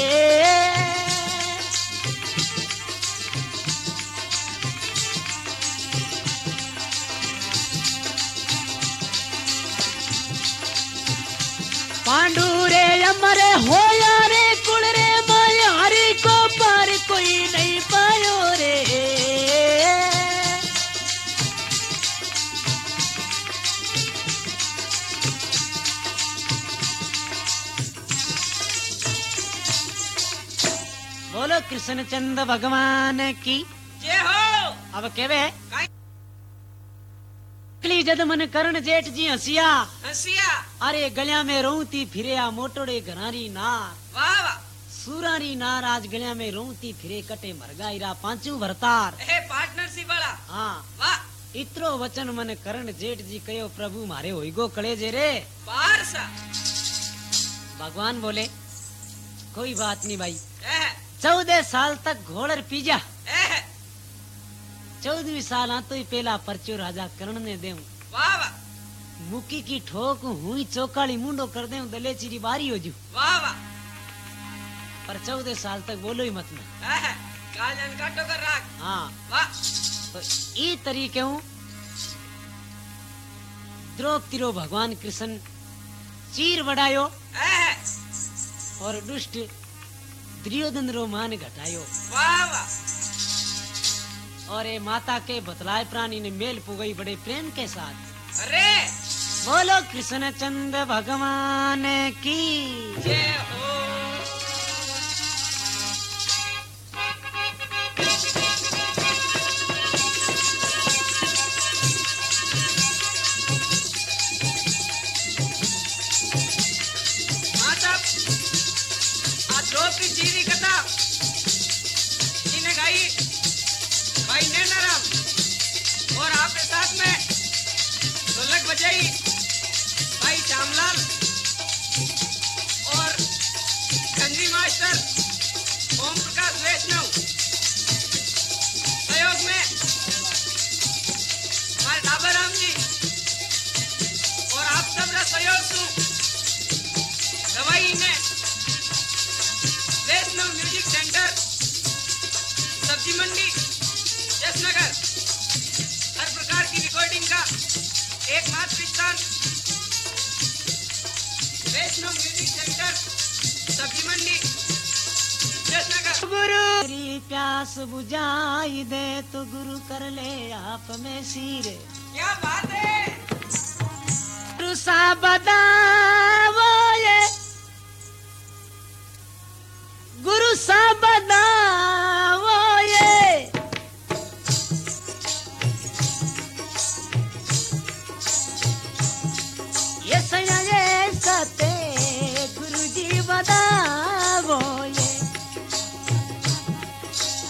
पांडु रे अमरे होया रे कुल रे माया हरि को पार कोई नहीं पायो रे बोलो कृष्ण चंद्र भगवान की जय हो अब केवे कली जद मन करण जेठ जी हंसिया हंसिया अरे गलिया में रोती फिरे मोटोड़े घरारी नार वाह वाह सूरारी नार आज गलिया में रोती फिरे कटे मरगाईरा पांचू भरतार ए पार्टनरशिप वाला हाँ वाह इतरो वचन मन करण जेठ जी कहो प्रभु मारे होइगो कले जे रे पार सा भगवान बोले कोई बात नहीं भाई ए चौदह साल तक घोड़र पीजा ए चौदहवीं साल आ तो ही पहला परचो राजा करण ने देऊ वाह वाह मुकी की ठोक हुई चौकाली मुंडो कर दे दलेची री बारी हो जू वाह वाह पर चौदह साल तक बोलो ही मत ना ए काजन काटो कर राख हाँ वाह तो ई तरीके हूँ द्रौपदी रो भगवान कृष्ण चीर बढ़ायो ए और दुष्ट दुर्योधन रो मान घटायो वाह वाह और ये माता के बतलाए प्राणी ने मेल पुगई बड़े प्रेम के साथ अरे बोलो कृष्ण चंद्र भगवान की जय हो माता आज द्रौपदी जी की कथा इन्हें गाई भाई नैनाराम और आपके साथ में ढोलक बजाई भाई श्यामलाल और खंजी मास्टर ओम प्रकाश वैष्णव सहयोग में हमारे डाबर राम जी और आप सब रा सहयोग सु दवाई में वैष्णव म्यूजिक सेंटर सब्जी मंडी यशनगर हर प्रकार की रिकॉर्डिंग का एकमात्र स्थान वैष्णव म्यूजिक सेंटर सब्जी मंडी यशनगर गुरु तेरी प्यास बुझाई दे तो गुरु कर ले आप में सिर क्या बात है गुरु सा बदावो ये गुरु सा बदावो ये ये सया ये सते गुरु जी बदावो ये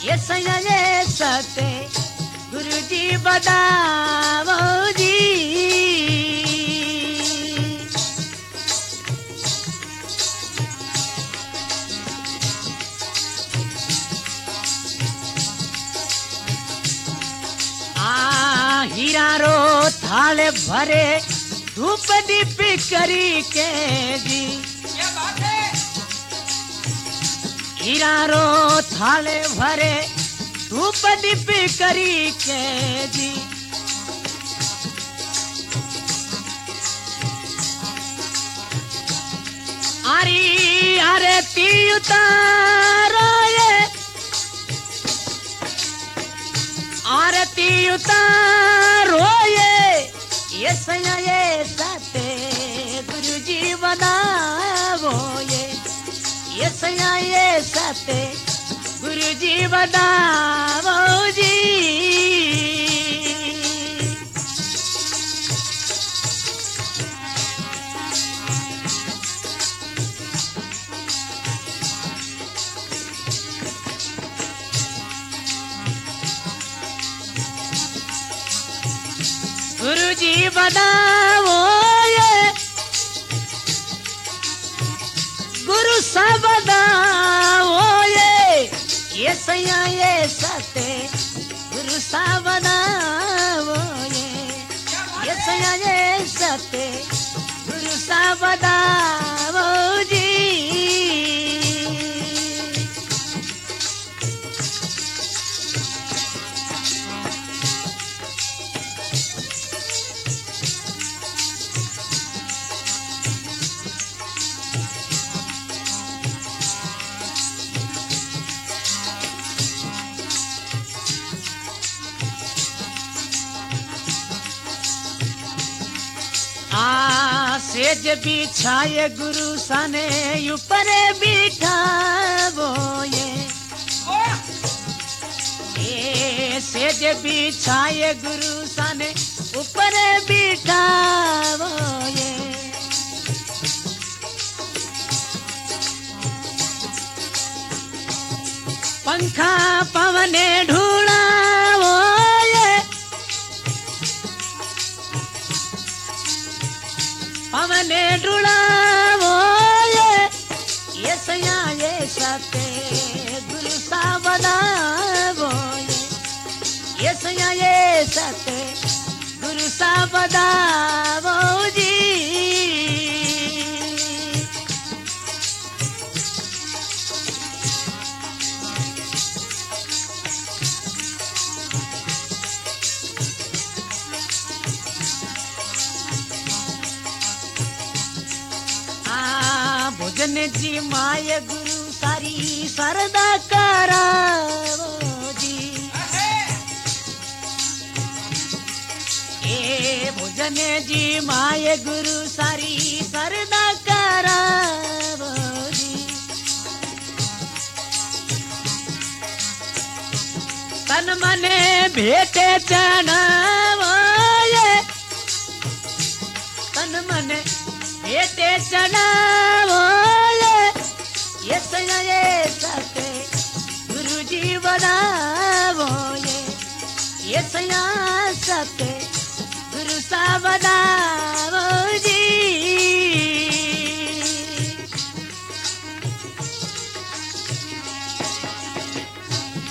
ये सया ये सते गुरु जी बतावो जी। आ हीरा रो थाले भरे धूप दीप करी के जी। क्या बात है। हीरा रो थाले भरे धूप दीप करी के जी। आरी आरती उतारो ये आरती उतारो ये ये सया ये सते गुरु जी बनावो ये ये सया ये सते गुरु जी बतावो जी। गुरु जी बतावो ये गुरु सा बतावो ये ये सया ये सते गुरु सा बतावो ये ये सया ये सते गुरु सा बतावो जी। आ सेज बिछाए गुरु सने ऊपर बिठावो ये ए सेज बिछाए गुरु सने ऊपर बिठावो ये। पंखा पवने ढूंढावो ये पवने ढूंढावो ये ये सया ये सते गुरु सा बनावो ये ये सया ये सते गुरु सा बनावो जी। भोजन जी माय गुरु सारी सरदा करावो जी। ए भोजन जी माय गुरु सारी सरदा करावो जी। तन मने भेटे चढ़ावो ये तन मने भेटे चढ़ावो ये ये सया ये सते गुरु जी बनावो ये ये सया सते गुरु सा बनावो